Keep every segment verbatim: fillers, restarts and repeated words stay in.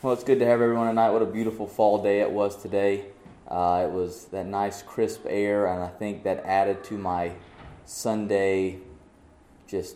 Well, it's good to have everyone tonight. What a beautiful fall day it was today. Uh, it was that nice crisp air, and I think that added to my Sunday just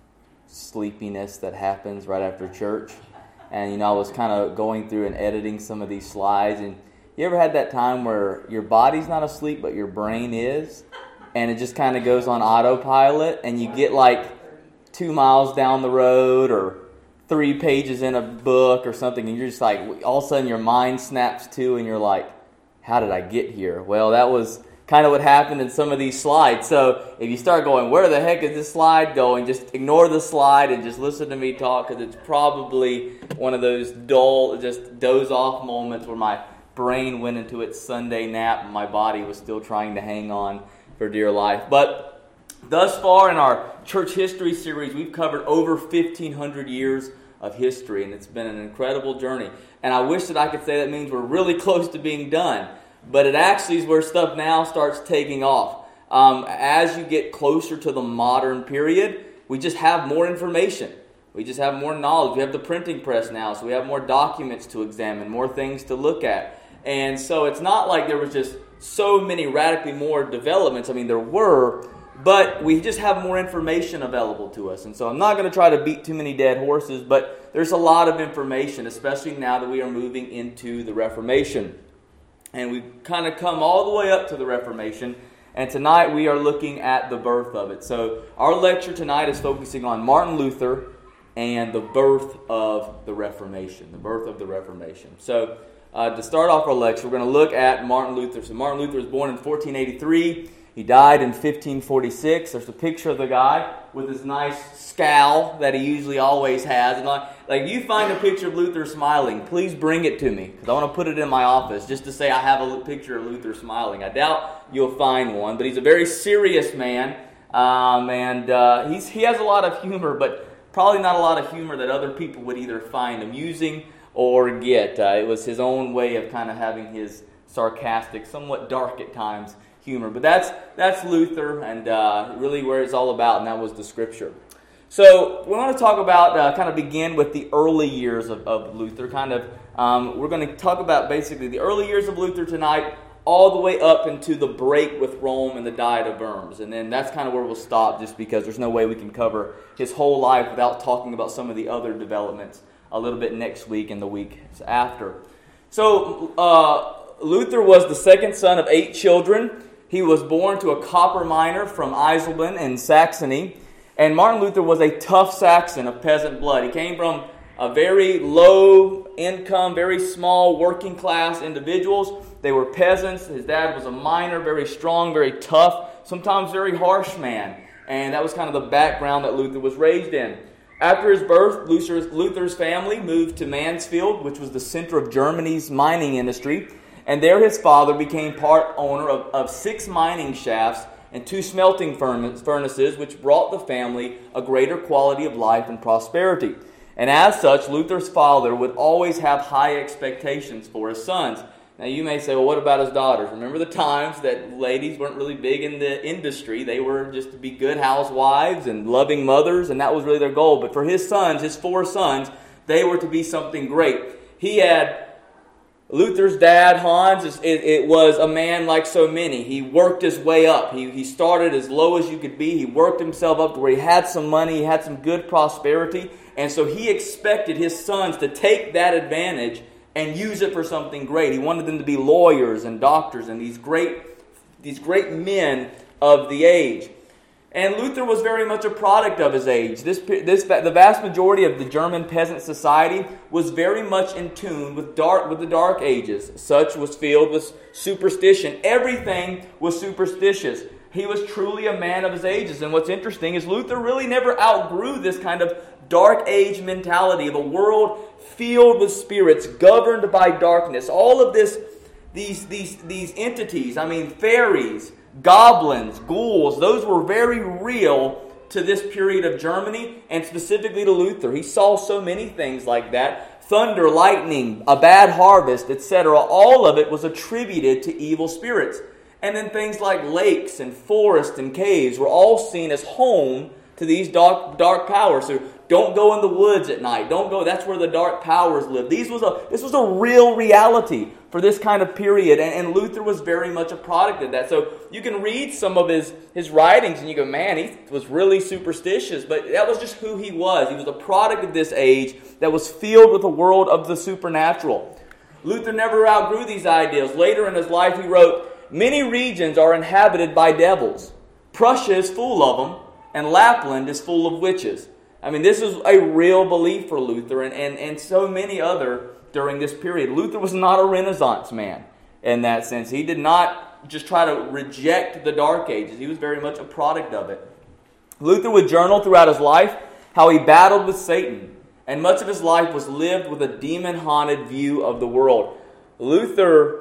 sleepiness that happens right after church. And, you know, I was kind of going through and editing some of these slides, and you ever had that time where your body's not asleep, but your brain is, and it just kind of goes on autopilot, and you get like two miles down the road or three pages in a book or something, and you're just like, all of a sudden your mind snaps to, and you're like, how did I get here? Well, that was kind of what happened in some of these slides. So if you start going, where the heck is this slide going? Just ignore the slide and just listen to me talk, because it's probably one of those dull, just doze off moments where my brain went into its Sunday nap and my body was still trying to hang on for dear life. But thus far in our church history series, we've covered over fifteen hundred years of history, and it's been an incredible journey. And I wish that I could say that means we're really close to being done, but it actually is where stuff now starts taking off. Um, as you get closer to the modern period, we just have more information. We just have more knowledge. We have the printing press now, so we have more documents to examine, more things to look at. And so it's not like there was just so many radically more developments. I mean, there were, but we just have more information available to us. And so I'm not going to try to beat too many dead horses, but there's a lot of information, especially now that we are moving into the Reformation. And we've kind of come all the way up to the Reformation, and tonight we are looking at the birth of it. So our lecture tonight is focusing on Martin Luther and the birth of the Reformation, the birth of the Reformation. So uh, to start off our lecture, we're going to look at Martin Luther. So Martin Luther was born in fourteen eighty-three. He died in fifteen forty-six. There's a picture of the guy with his nice scowl that he usually always has. And like, like you find a picture of Luther smiling, please bring it to me, because I want to put it in my office just to say I have a picture of Luther smiling. I doubt you'll find one, but he's a very serious man, um, and uh, he's he has a lot of humor, but probably not a lot of humor that other people would either find amusing or get. Uh, it was his own way of kind of having his sarcastic, somewhat dark at times, humor. But that's that's Luther, and uh, really where it's all about, and that was the Scripture. So we want to talk about, uh, kind of begin with the early years of, of Luther. Kind of, um, we're going to talk about basically the early years of Luther tonight, all the way up into the break with Rome and the Diet of Worms. And then that's kind of where we'll stop, just because there's no way we can cover his whole life without talking about some of the other developments a little bit next week and the week after. So uh, Luther was the second son of eight children. He was born to a copper miner from Eisleben in Saxony. And Martin Luther was a tough Saxon of peasant blood. He came from a very low income, very small working class individuals. They were peasants. His dad was a miner, very strong, very tough, sometimes very harsh man. And that was kind of the background that Luther was raised in. After his birth, Luther's, Luther's family moved to Mansfield, which was the center of Germany's mining industry. And there his father became part owner of, of six mining shafts and two smelting furnaces, which brought the family a greater quality of life and prosperity. And as such, Luther's father would always have high expectations for his sons. Now you may say, well, what about his daughters? Remember the times that ladies weren't really big in the industry. They were just to be good housewives and loving mothers, and that was really their goal. But for his sons, his four sons, they were to be something great. He had Luther's dad, Hans, it, it was a man like so many. He worked his way up. He, he started as low as you could be. He worked himself up to where he had some money. He had some good prosperity. And so he expected his sons to take that advantage and use it for something great. He wanted them to be lawyers and doctors and these great, these great men of the age. And Luther was very much a product of his age. This, this, the vast majority of the German peasant society was very much in tune with dark, with the Dark Ages. Such was filled with superstition. Everything was superstitious. He was truly a man of his ages. And what's interesting is Luther really never outgrew this kind of Dark Age mentality of a world filled with spirits, governed by darkness. All of this, these, these, these entities, I mean, fairies, goblins, ghouls, those were very real to this period of Germany, and specifically to Luther. He saw so many things like that. Thunder, lightning, a bad harvest, et cetera. All of it was attributed to evil spirits. And then things like lakes and forests and caves were all seen as home to these dark, dark powers. So Don't go in the woods at night. Don't go. That's where the dark powers live. These was a, this was a real reality for this kind of period. And, and Luther was very much a product of that. So you can read some of his, his writings and you go, man, he was really superstitious. But that was just who he was. He was a product of this age that was filled with a world of the supernatural. Luther never outgrew these ideals. Later in his life he wrote, many regions are inhabited by devils. Prussia is full of them, and Lapland is full of witches. I mean, this is a real belief for Luther and, and, and so many other during this period. Luther was not a Renaissance man in that sense. He did not just try to reject the Dark Ages. He was very much a product of it. Luther would journal throughout his life how he battled with Satan, and much of his life was lived with a demon-haunted view of the world. Luther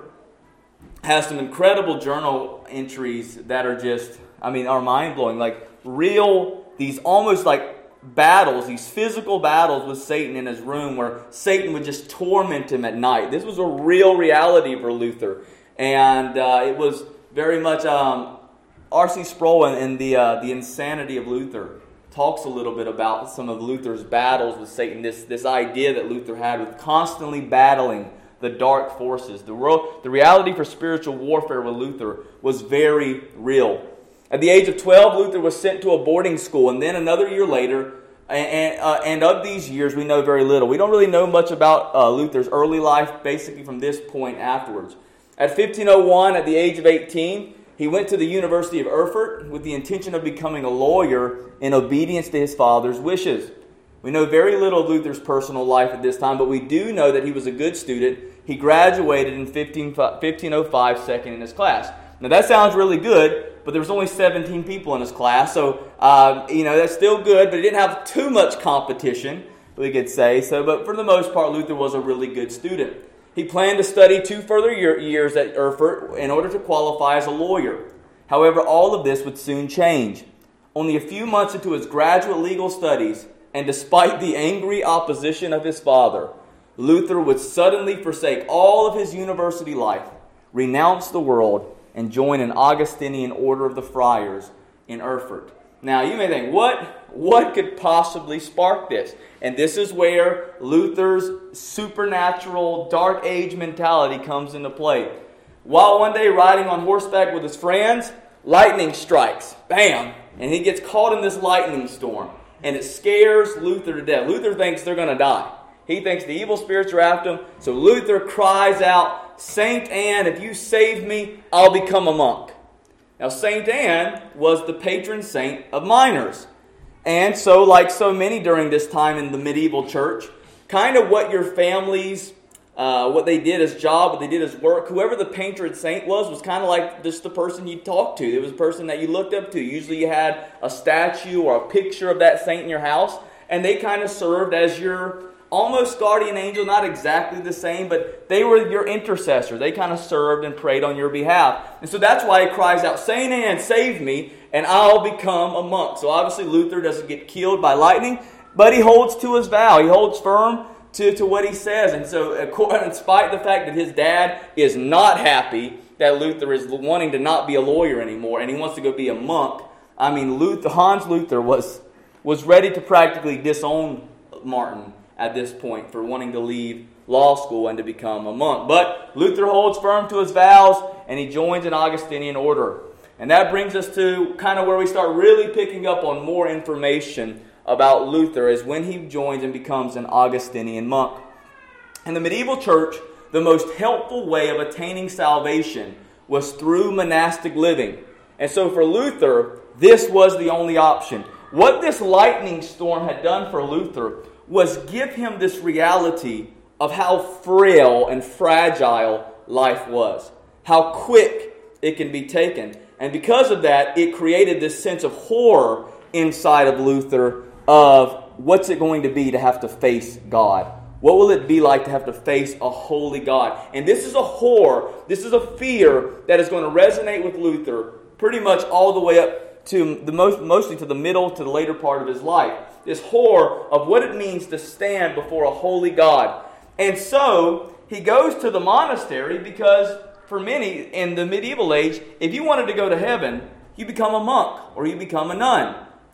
has some incredible journal entries that are just, I mean, are mind-blowing. Like real, these almost like battles, these physical battles with Satan in his room where Satan would just torment him at night. This was a real reality for Luther. And uh, it was very much, um, R C Sproul in, in the, uh, the Insanity of Luther talks a little bit about some of Luther's battles with Satan, this, this idea that Luther had with constantly battling the dark forces. The, world, the reality for spiritual warfare with Luther was very real. At the age of twelve, Luther was sent to a boarding school, and then another year later, and, uh, and of these years we know very little. We don't really know much about uh, Luther's early life, basically from this point afterwards. At fifteen oh one, at the age of eighteen, he went to the University of Erfurt with the intention of becoming a lawyer in obedience to his father's wishes. We know very little of Luther's personal life at this time, but we do know that he was a good student. He graduated in fifteen oh five, second in his class. Now that sounds really good, but there was only seventeen people in his class, so uh, you know that's still good. But he didn't have too much competition, we could say. So, but for the most part, Luther was a really good student. He planned to study two further year, years at Erfurt in order to qualify as a lawyer. However, all of this would soon change. Only a few months into his graduate legal studies, and despite the angry opposition of his father, Luther would suddenly forsake all of his university life, renounce the world, and join an Augustinian order of the friars in Erfurt. Now, you may think, what, what could possibly spark this? And this is where Luther's supernatural dark age mentality comes into play. While one day riding on horseback with his friends, lightning strikes. Bam! And he gets caught in this lightning storm. And it scares Luther to death. Luther thinks they're going to die. He thinks the evil spirits are after him. So Luther cries out, Saint Anne, if you save me, I'll become a monk. Now, Saint Anne was the patron saint of miners. And so, like so many during this time in the medieval church, kind of what your families, uh, what they did as job, what they did as work, whoever the patron saint was, was kind of like just the person you talked to. It was a person that you looked up to. Usually you had a statue or a picture of that saint in your house, and they kind of served as your almost guardian angel, not exactly the same, but they were your intercessor. They kind of served and prayed on your behalf. And so that's why he cries out, Saint Anne, save me, and I'll become a monk. So obviously Luther doesn't get killed by lightning, but he holds to his vow. He holds firm to, to what he says. And so in spite of the fact that his dad is not happy that Luther is wanting to not be a lawyer anymore, and he wants to go be a monk, I mean, Luther, Hans Luther was, was ready to practically disown Martin at this point for wanting to leave law school and to become a monk. But Luther holds firm to his vows and he joins an Augustinian order. And that brings us to kind of where we start really picking up on more information about Luther, is when he joins and becomes an Augustinian monk. In the medieval church, the most helpful way of attaining salvation was through monastic living. And so for Luther, this was the only option. What this lightning storm had done for Luther was give him this reality of how frail and fragile life was. How quick it can be taken. And because of that, it created this sense of horror inside of Luther of what's it going to be to have to face God? What will it be like to have to face a holy God? And this is a horror, this is a fear that is going to resonate with Luther pretty much all the way up to the most, mostly to the middle, to the later part of his life. This horror of what it means to stand before a holy God. And so, he goes to the monastery because for many in the medieval age, if you wanted to go to heaven, you become a monk or you become a nun.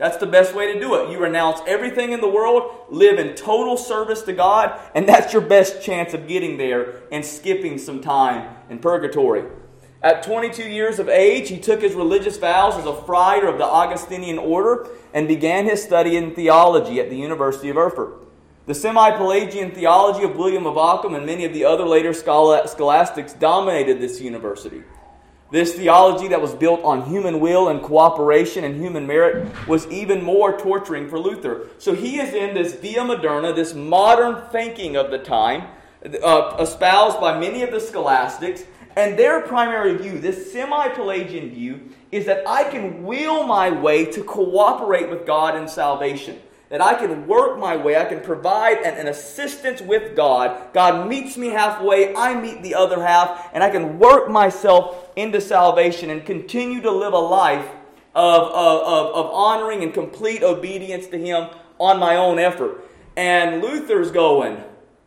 That's the best way to do it. You renounce everything in the world, live in total service to God, and that's your best chance of getting there and skipping some time in purgatory. At twenty-two years of age, he took his religious vows as a friar of the Augustinian order and began his study in theology at the University of Erfurt. The semi-Pelagian theology of William of Ockham and many of the other later scholastics dominated this university. This theology that was built on human will and cooperation and human merit was even more torturing for Luther. So he is in this via moderna, this modern thinking of the time, uh, espoused by many of the scholastics, and their primary view, this semi-Pelagian view, is that I can will my way to cooperate with God in salvation. That I can work my way, I can provide an, an assistance with God. God meets me halfway, I meet the other half, and I can work myself into salvation and continue to live a life of, of, of, of honoring and complete obedience to Him on my own effort. And Luther's going,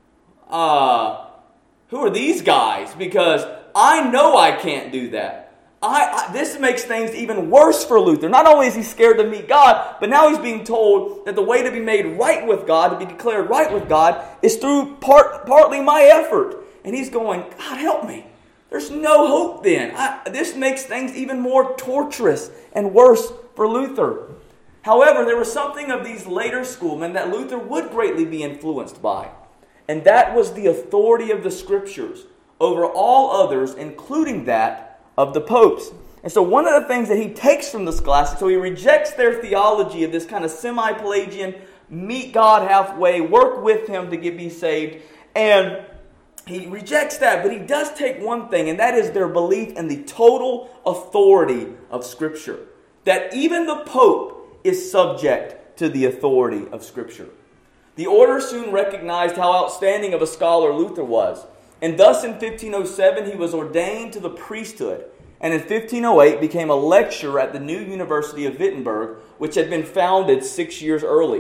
uh, who are these guys? Because I know I can't do that. I, I, this makes things even worse for Luther. Not only is he scared to meet God, but now he's being told that the way to be made right with God, to be declared right with God, is through part, partly my effort. And he's going, God help me. There's no hope then. I, this makes things even more torturous and worse for Luther. However, there was something of these later schoolmen that Luther would greatly be influenced by. And that was the authority of the Scriptures over all others, including that of the popes. And so one of the things that he takes from the scholastics, so he rejects their theology of this kind of semi-Pelagian, meet God halfway, work with Him to get be saved, and he rejects that, but he does take one thing, and that is their belief in the total authority of Scripture. That even the Pope is subject to the authority of Scripture. The order soon recognized how outstanding of a scholar Luther was. And thus in fifteen oh seven he was ordained to the priesthood, and in fifteen oh eight became a lecturer at the new University of Wittenberg, which had been founded six years early.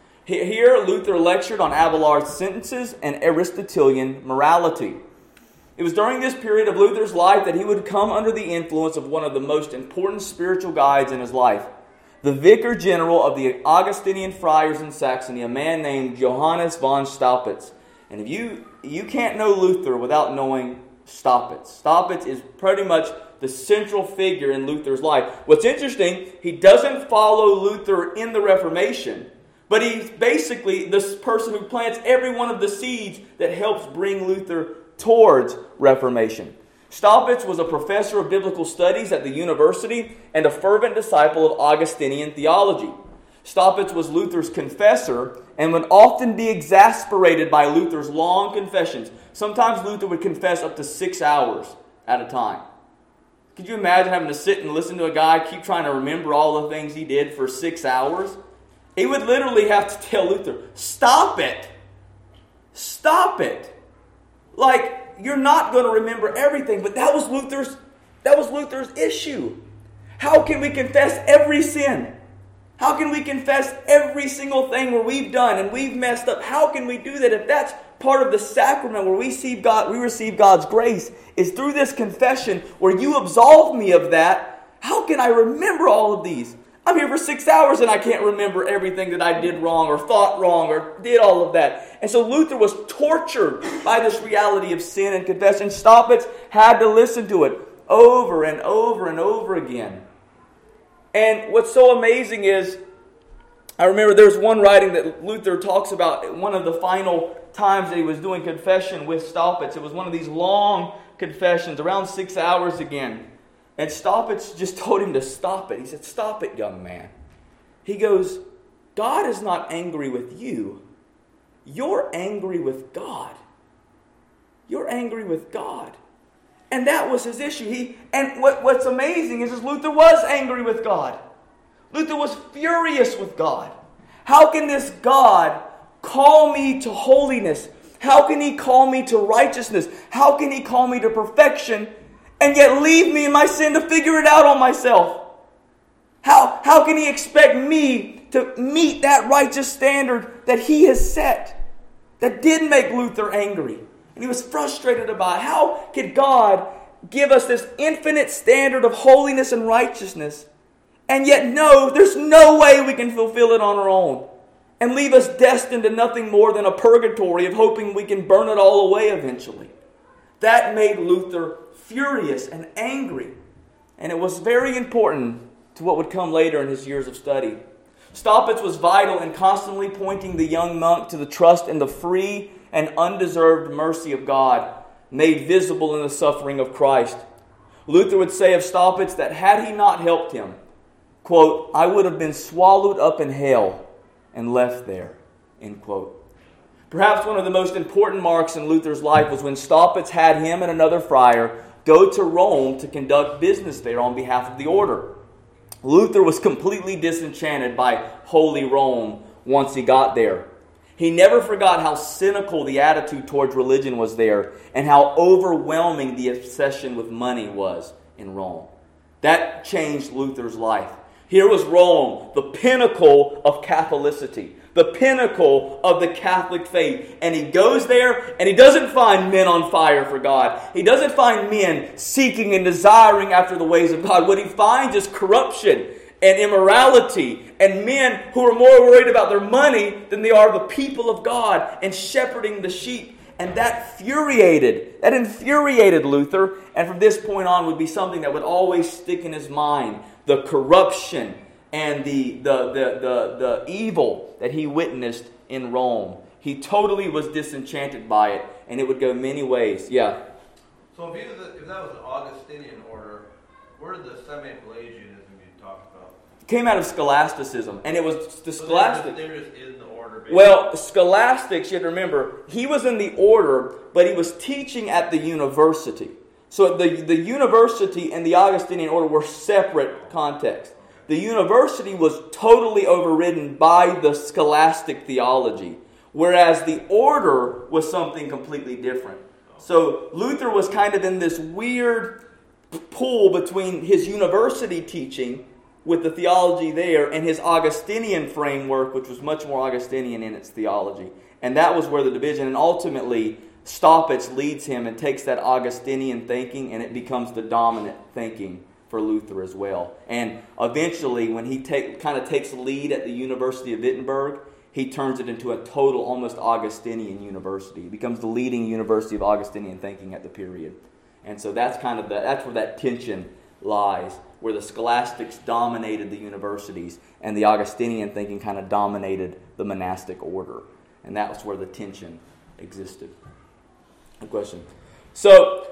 Here Luther lectured on Abelard's sentences and Aristotelian morality. It was during this period of Luther's life that he would come under the influence of one of the most important spiritual guides in his life, the Vicar General of the Augustinian friars in Saxony, a man named Johannes von Staupitz. And if you you can't know Luther without knowing Staupitz. Staupitz is pretty much the central figure in Luther's life. What's interesting, he doesn't follow Luther in the Reformation, but he's basically this person who plants every one of the seeds that helps bring Luther towards Reformation. Staupitz was a professor of biblical studies at the university and a fervent disciple of Augustinian theology. Staupitz was Luther's confessor and would often be exasperated by Luther's long confessions. Sometimes Luther would confess up to six hours at a time. Could you imagine having to sit and listen to a guy keep trying to remember all the things he did for six hours? He would literally have to tell Luther, stop it. Stop it. Like, you're not going to remember everything, but that was Luther's, that was Luther's issue. How can we confess every sin? How can we confess every single thing where we've done and we've messed up? How can we do that if that's part of the sacrament where we receive God, we receive God's grace is through this confession where you absolve me of that? How can I remember all of these? I'm here for six hours and I can't remember everything that I did wrong or thought wrong or did all of that. And so Luther was tortured by this reality of sin and confession. Staupitz had to listen to it over and over and over again. And what's so amazing is, I remember there's one writing that Luther talks about one of the final times that he was doing confession with Staupitz. It was one of these long confessions, around six hours again. And Staupitz just told him to stop it. He said, stop it, young man. He goes, God is not angry with you. You're angry with God. You're angry with God. And that was his issue. He and what, what's amazing is, is Luther was angry with God. Luther was furious with God. How can this God call me to holiness? How can He call me to righteousness? How can He call me to perfection and yet leave me in my sin to figure it out on myself? How, how can He expect me to meet that righteous standard that He has set? That did make Luther angry. And he was frustrated about it. How could God give us this infinite standard of holiness and righteousness and yet know there's no way we can fulfill it on our own, and leave us destined to nothing more than a purgatory of hoping we can burn it all away eventually. That made Luther furious and angry, and it was very important to what would come later in his years of study. Staupitz was vital in constantly pointing the young monk to the trust in the free and undeserved mercy of God, made visible in the suffering of Christ. Luther would say of Staupitz that had he not helped him, quote, I would have been swallowed up in hell and left there, end quote. Perhaps one of the most important marks in Luther's life was when Staupitz had him and another friar go to Rome to conduct business there on behalf of the order. Luther was completely disenchanted by Holy Rome once he got there. He never forgot how cynical the attitude towards religion was there and how overwhelming the obsession with money was in Rome. That changed Luther's life. Here was Rome, the pinnacle of Catholicity, the pinnacle of the Catholic faith. And he goes there and he doesn't find men on fire for God. He doesn't find men seeking and desiring after the ways of God. What he finds is corruption and immorality and men who are more worried about their money than they are the people of God and shepherding the sheep. And that infuriated, that infuriated Luther. And from this point on would be something that would always stick in his mind. The corruption and the, the, the, the, the evil that he witnessed in Rome. He totally was disenchanted by it, and it would go many ways. Yeah? So if, was a, if that was an Augustinian order, where did the semi-Pelagianism you talked about? It came out of scholasticism, and it was the so scholastic. They were just in the order, basically. Well, scholastics, you have to remember, he was in the order, but he was teaching at the university. So the, the university and the Augustinian order were separate contexts. The university was totally overridden by the scholastic theology, whereas the order was something completely different. So Luther was kind of in this weird pool between his university teaching with the theology there and his Augustinian framework, which was much more Augustinian in its theology. And that was where the division, and ultimately Staupitz leads him and takes that Augustinian thinking, and it becomes the dominant thinking for Luther as well. And eventually, when he take, kind of takes lead at the University of Wittenberg, he turns it into a total, almost Augustinian university. It becomes the leading university of Augustinian thinking at the period. And so that's kind of the, that's where that tension lies, where the scholastics dominated the universities and the Augustinian thinking kind of dominated the monastic order. And that was where the tension existed. Good question. So,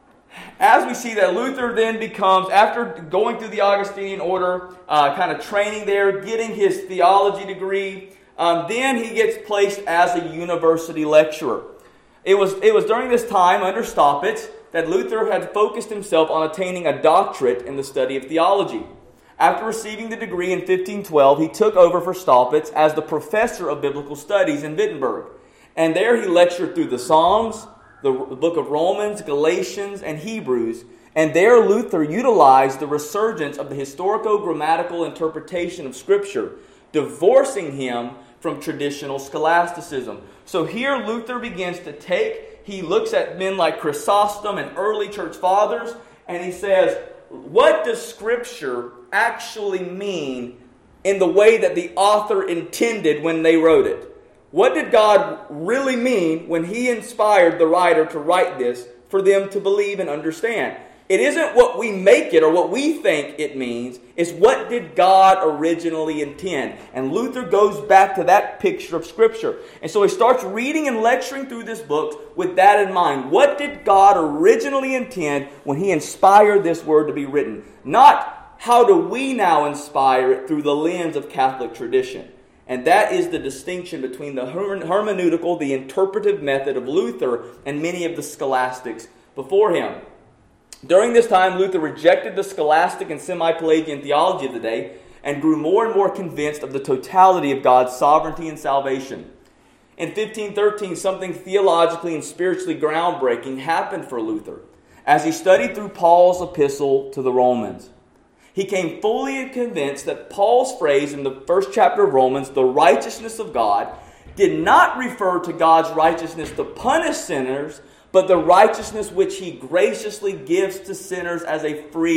as we see that Luther then becomes, after going through the Augustinian order, uh, kind of training there, getting his theology degree, um, then he gets placed as a university lecturer. It was, it was during this time under Staupitz that Luther had focused himself on attaining a doctorate in the study of theology. After receiving the degree in fifteen twelve, he took over for Staupitz as the professor of biblical studies in Wittenberg. And there he lectured through the Psalms, the book of Romans, Galatians, and Hebrews. And there Luther utilized the resurgence of the historico-grammatical interpretation of Scripture, divorcing him from traditional scholasticism. So here Luther begins to take, he looks at men like Chrysostom and early church fathers, and he says, what does Scripture actually mean in the way that the author intended when they wrote it? What did God really mean when He inspired the writer to write this for them to believe and understand? It isn't what we make it or what we think it means. It's what did God originally intend? And Luther goes back to that picture of Scripture. And so he starts reading and lecturing through this book with that in mind. What did God originally intend when He inspired this word to be written? Not how do we now inspire it through the lens of Catholic tradition. And that is the distinction between the hermeneutical, the interpretive method of Luther and many of the scholastics before him. During this time, Luther rejected the scholastic and semi-Pelagian theology of the day and grew more and more convinced of the totality of God's sovereignty and salvation. In fifteen thirteen, something theologically and spiritually groundbreaking happened for Luther as he studied through Paul's epistle to the Romans. He came fully convinced that Paul's phrase in the first chapter of Romans, the righteousness of God, did not refer to God's righteousness to punish sinners, but the righteousness which He graciously gives to sinners as a free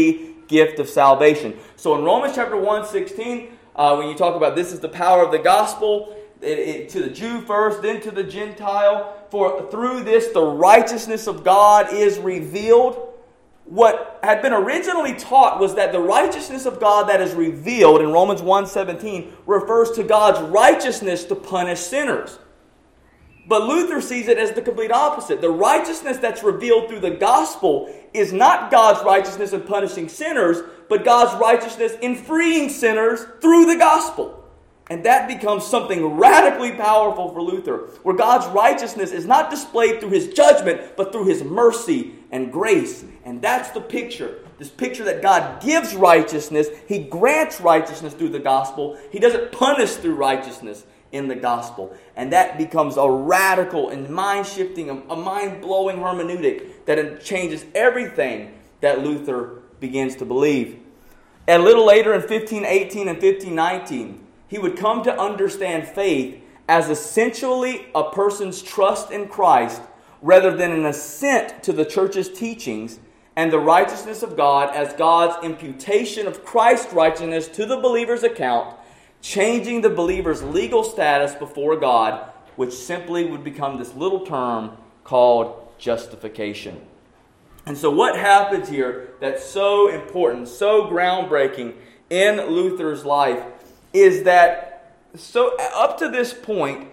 gift of salvation. So in Romans chapter one sixteen, uh, when you talk about this is the power of the gospel, it, it, to the Jew first, then to the Gentile, for through this the righteousness of God is revealed. What had been originally taught was that the righteousness of God that is revealed in Romans one seventeen refers to God's righteousness to punish sinners. But Luther sees it as the complete opposite. The righteousness that's revealed through the gospel is not God's righteousness in punishing sinners, but God's righteousness in freeing sinners through the gospel. And that becomes something radically powerful for Luther, where God's righteousness is not displayed through His judgment, but through His mercy and grace. And that's the picture. This picture that God gives righteousness. He grants righteousness through the gospel. He doesn't punish through righteousness in the gospel. And that becomes a radical and mind-shifting, a mind-blowing hermeneutic that changes everything that Luther begins to believe. And a little later in fifteen eighteen and fifteen nineteen, he would come to understand faith as essentially a person's trust in Christ rather than an assent to the church's teachings, and the righteousness of God as God's imputation of Christ's righteousness to the believer's account, changing the believer's legal status before God, which simply would become this little term called justification. And so what happens here that's so important, so groundbreaking in Luther's life is that so up to this point,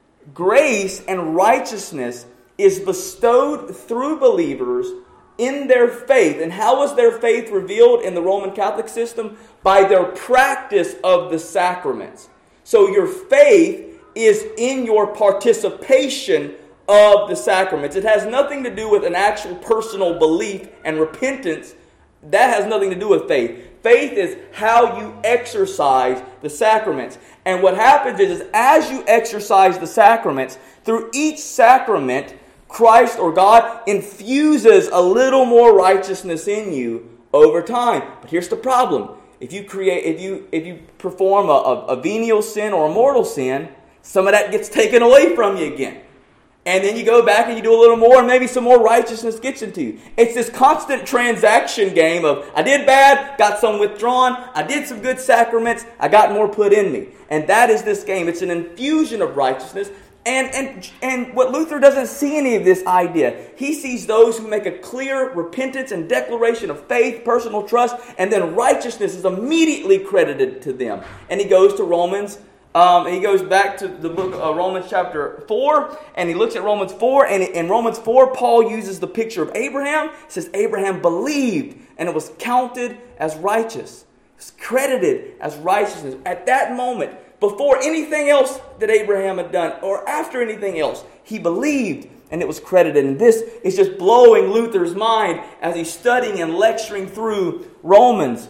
grace and righteousness is bestowed through believers in their faith. And how was their faith revealed in the Roman Catholic system? By their practice of the sacraments. So your faith is in your participation of the sacraments. It has nothing to do with an actual personal belief and repentance. That has nothing to do with faith. Faith is how you exercise the sacraments. And what happens is, is as you exercise the sacraments, through each sacrament, Christ or God infuses a little more righteousness in you over time. But here's the problem. If you create, if you if you perform a, a, a venial sin or a mortal sin, some of that gets taken away from you again. And then you go back and you do a little more, and maybe some more righteousness gets into you. It's this constant transaction game of, I did bad, got some withdrawn. I did some good sacraments, I got more put in me. And that is this game. It's an infusion of righteousness. And, and, and what Luther doesn't see any of this idea. He sees those who make a clear repentance and declaration of faith, personal trust, and then righteousness is immediately credited to them. And he goes to Romans Um, he goes back to the book of Romans chapter four, and he looks at Romans four, and in Romans four, Paul uses the picture of Abraham. It says Abraham believed, and it was counted as righteous. It's credited as righteousness. At that moment, before anything else that Abraham had done, or after anything else, he believed, and it was credited. And this is just blowing Luther's mind as he's studying and lecturing through Romans.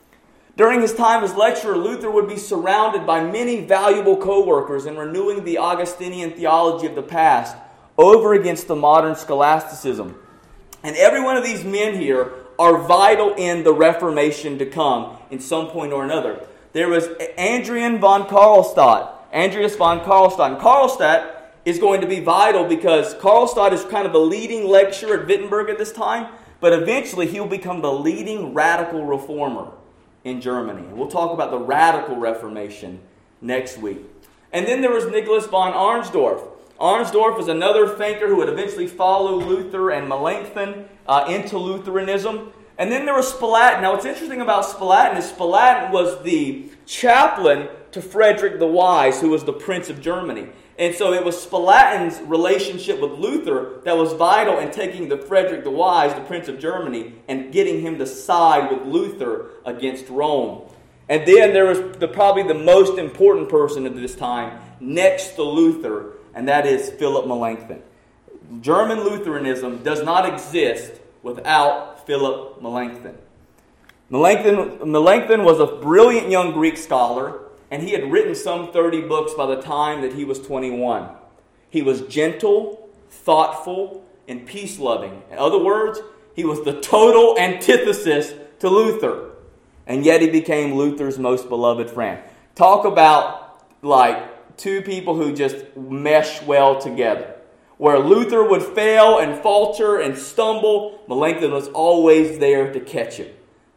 During his time as lecturer, Luther would be surrounded by many valuable co-workers in renewing the Augustinian theology of the past over against the modern scholasticism. And every one of these men here are vital in the Reformation to come in some point or another. There was Adrian von Karlstadt, Andreas von Karlstadt. And Karlstadt is going to be vital because Karlstadt is kind of a leading lecturer at Wittenberg at this time, but eventually he'll become the leading radical reformer in Germany. And we'll talk about the radical Reformation next week. And then there was Nicholas von Arnsdorf. Arnsdorf was another thinker who would eventually follow Luther and Melanchthon uh, into Lutheranism. And then there was Spalatin. Now what's interesting about Spalatin is Spalatin was the chaplain to Frederick the Wise, who was the Prince of Germany. And so it was Spalatin's relationship with Luther that was vital in taking the Frederick the Wise, the Prince of Germany, and getting him to side with Luther against Rome. And then there was the, probably the most important person at this time next to Luther, and that is Philip Melanchthon. German Lutheranism does not exist without Philip Melanchthon. Melanchthon, Melanchthon was a brilliant young Greek scholar, and he had written some thirty books by the time that he was twenty-one. He was gentle, thoughtful, and peace-loving. In other words, he was the total antithesis to Luther. And yet he became Luther's most beloved friend. Talk about like two people who just mesh well together. Where Luther would fail and falter and stumble, Melanchthon was always there to catch him.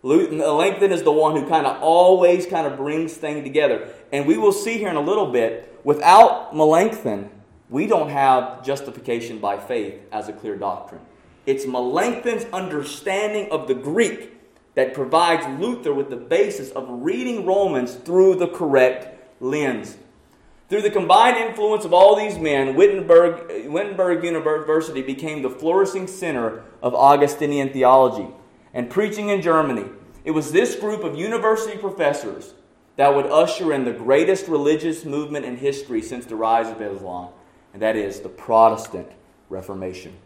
Melanchthon is the one who kind of always kind of brings things together. And we will see here in a little bit, without Melanchthon, we don't have justification by faith as a clear doctrine. It's Melanchthon's understanding of the Greek that provides Luther with the basis of reading Romans through the correct lens. Through the combined influence of all these men, Wittenberg, Wittenberg University became the flourishing center of Augustinian theology and preaching in Germany. It was this group of university professors that would usher in the greatest religious movement in history since the rise of Islam, and that is the Protestant Reformation.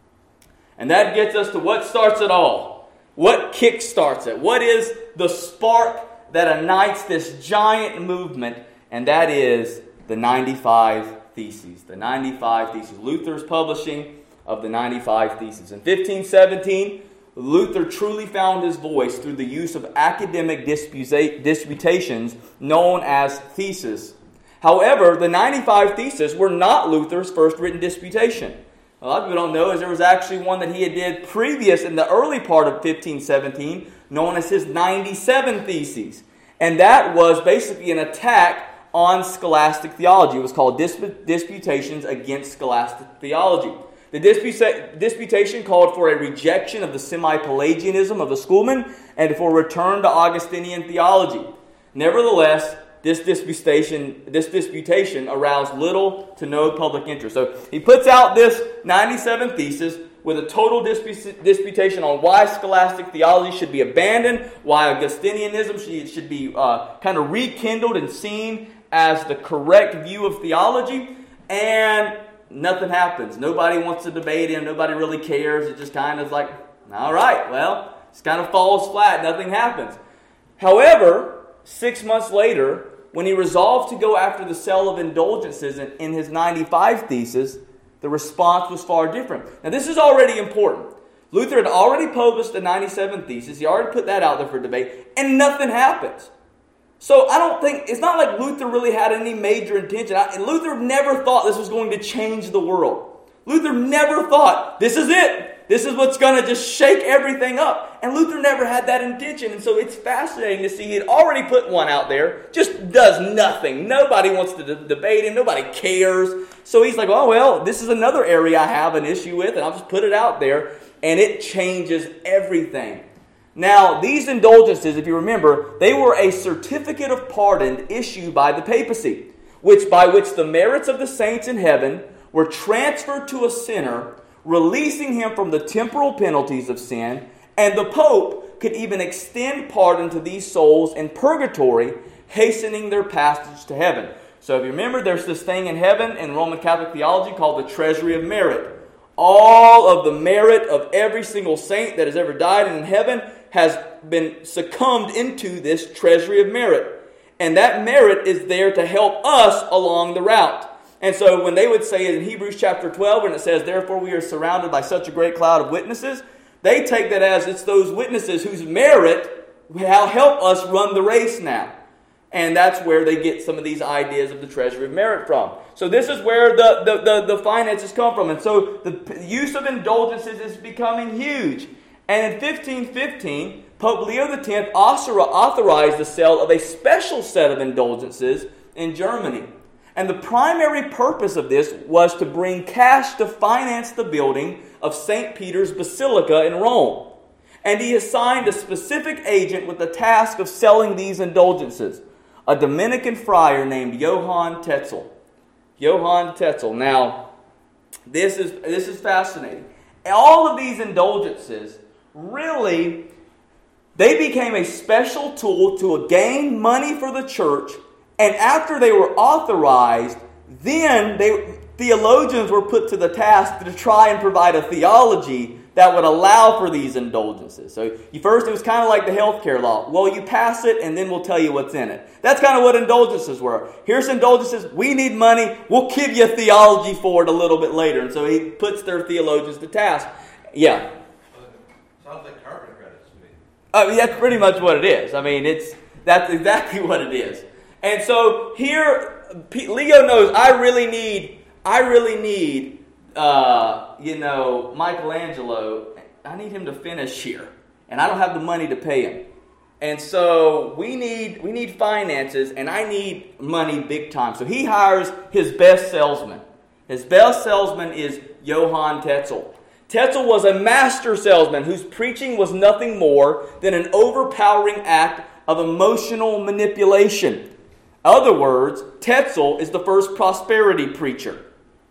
And that gets us to what starts it all. What kick-starts it? What is the spark that ignites this giant movement? And that is the ninety-five Theses. The ninety-five Theses. Luther's publishing of the ninety-five Theses. In fifteen seventeen, Luther truly found his voice through the use of academic disputa- disputations known as theses. However, the ninety-five Theses were not Luther's first written disputation. A lot of people don't know is there was actually one that he had did previous in the early part of fifteen seventeen, known as his ninety-seven Theses. And that was basically an attack on scholastic theology. It was called Disp- Disputations Against Scholastic Theology. The disputa- disputation called for a rejection of the semi-Pelagianism of the schoolmen and for a return to Augustinian theology. Nevertheless, this disputation, this disputation aroused little to no public interest. So he puts out this ninety-seven Theses with a total dispu- disputation on why scholastic theology should be abandoned, why Augustinianism should, should be uh, kind of rekindled and seen as the correct view of theology, and nothing happens. Nobody wants to debate him. Nobody really cares. It just kind of like, all right, well, it kind of falls flat. Nothing happens. However, six months later, when he resolved to go after the sale of indulgences in, in his ninety-five Theses, the response was far different. Now, this is already important. Luther had already published the ninety-seven Theses. He already put that out there for debate, and nothing happens. So I don't think, it's not like Luther really had any major intention. I, Luther never thought this was going to change the world. Luther never thought, this is it. This is what's going to just shake everything up. And Luther never had that intention. And so it's fascinating to see he had already put one out there, just does nothing. Nobody wants to de- debate him. Nobody cares. So he's like, oh, well, this is another area I have an issue with, and I'll just put it out there. And it changes everything. Now, these indulgences, if you remember, they were a certificate of pardon issued by the papacy, which by which the merits of the saints in heaven were transferred to a sinner, releasing him from the temporal penalties of sin, and the Pope could even extend pardon to these souls in purgatory, hastening their passage to heaven. So if you remember, there's this thing in heaven in Roman Catholic theology called the treasury of merit. All of the merit of every single saint that has ever died in heaven has been succumbed into this treasury of merit. And that merit is there to help us along the route. And so when they would say in Hebrews chapter twelve, when it says, therefore we are surrounded by such a great cloud of witnesses, they take that as it's those witnesses whose merit will help us run the race now. And that's where they get some of these ideas of the treasury of merit from. So this is where the, the, the, the finances come from. And so the use of indulgences is becoming huge. And in fifteen fifteen, Pope Leo the tenth authorized the sale of a special set of indulgences in Germany. And the primary purpose of this was to bring cash to finance the building of Saint Peter's Basilica in Rome. And he assigned a specific agent with the task of selling these indulgences, a Dominican friar named Johann Tetzel. Johann Tetzel. Now, this is, this is fascinating. All of these indulgences really, they became a special tool to gain money for the church, and after they were authorized, then they, theologians were put to the task to try and provide a theology that would allow for these indulgences. So you, first it was kind of like the healthcare law. Well, you pass it and then we'll tell you what's in it. That's kind of what indulgences were. Here's indulgences. We need money. We'll give you a theology for it a little bit later. And so he puts their theologians to task. Yeah. Sounds like carbon credits to me. I mean, that's pretty much what it is. I mean, it's that's exactly what it is. And so here, Leo knows I really need, I really need, uh, you know, Michelangelo. I need him to finish here, and I don't have the money to pay him. And so we need we need finances, and I need money big time. So he hires his best salesman. His best salesman is Johann Tetzel. Tetzel was a master salesman whose preaching was nothing more than an overpowering act of emotional manipulation. In other words, Tetzel is the first prosperity preacher.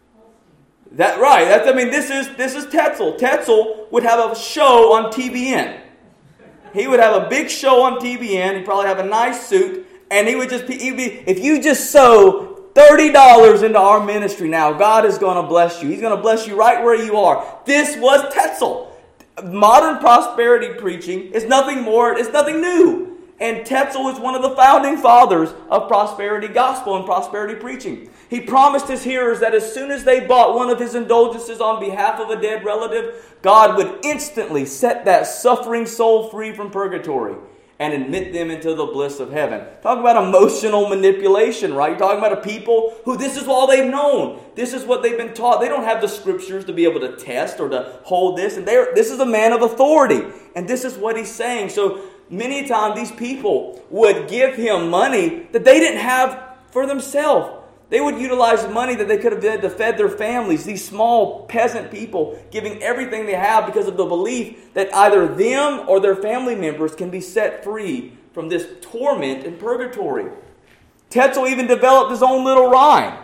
That right? That's I mean, this is this is Tetzel. Tetzel would have a show on T B N. He would have a big show on T B N. He'd probably have a nice suit, and he would just be, he'd be if you just sow thirty dollars into our ministry now, God is going to bless you. He's going to bless you right where you are. This was Tetzel. Modern prosperity preaching is nothing more, it's nothing new. And Tetzel is one of the founding fathers of prosperity gospel and prosperity preaching. He promised his hearers that as soon as they bought one of his indulgences on behalf of a dead relative, God would instantly set that suffering soul free from purgatory and admit them into the bliss of heaven. Talk about emotional manipulation, right? You're talking about a people who this is all they've known. This is what they've been taught. They don't have the scriptures to be able to test or to hold this. And they're, this is a man of authority. And this is what he's saying. So many times these people would give him money that they didn't have for themselves. They would utilize money that they could have did to fed their families. These small peasant people giving everything they have because of the belief that either them or their family members can be set free from this torment in purgatory. Tetzel even developed his own little rhyme.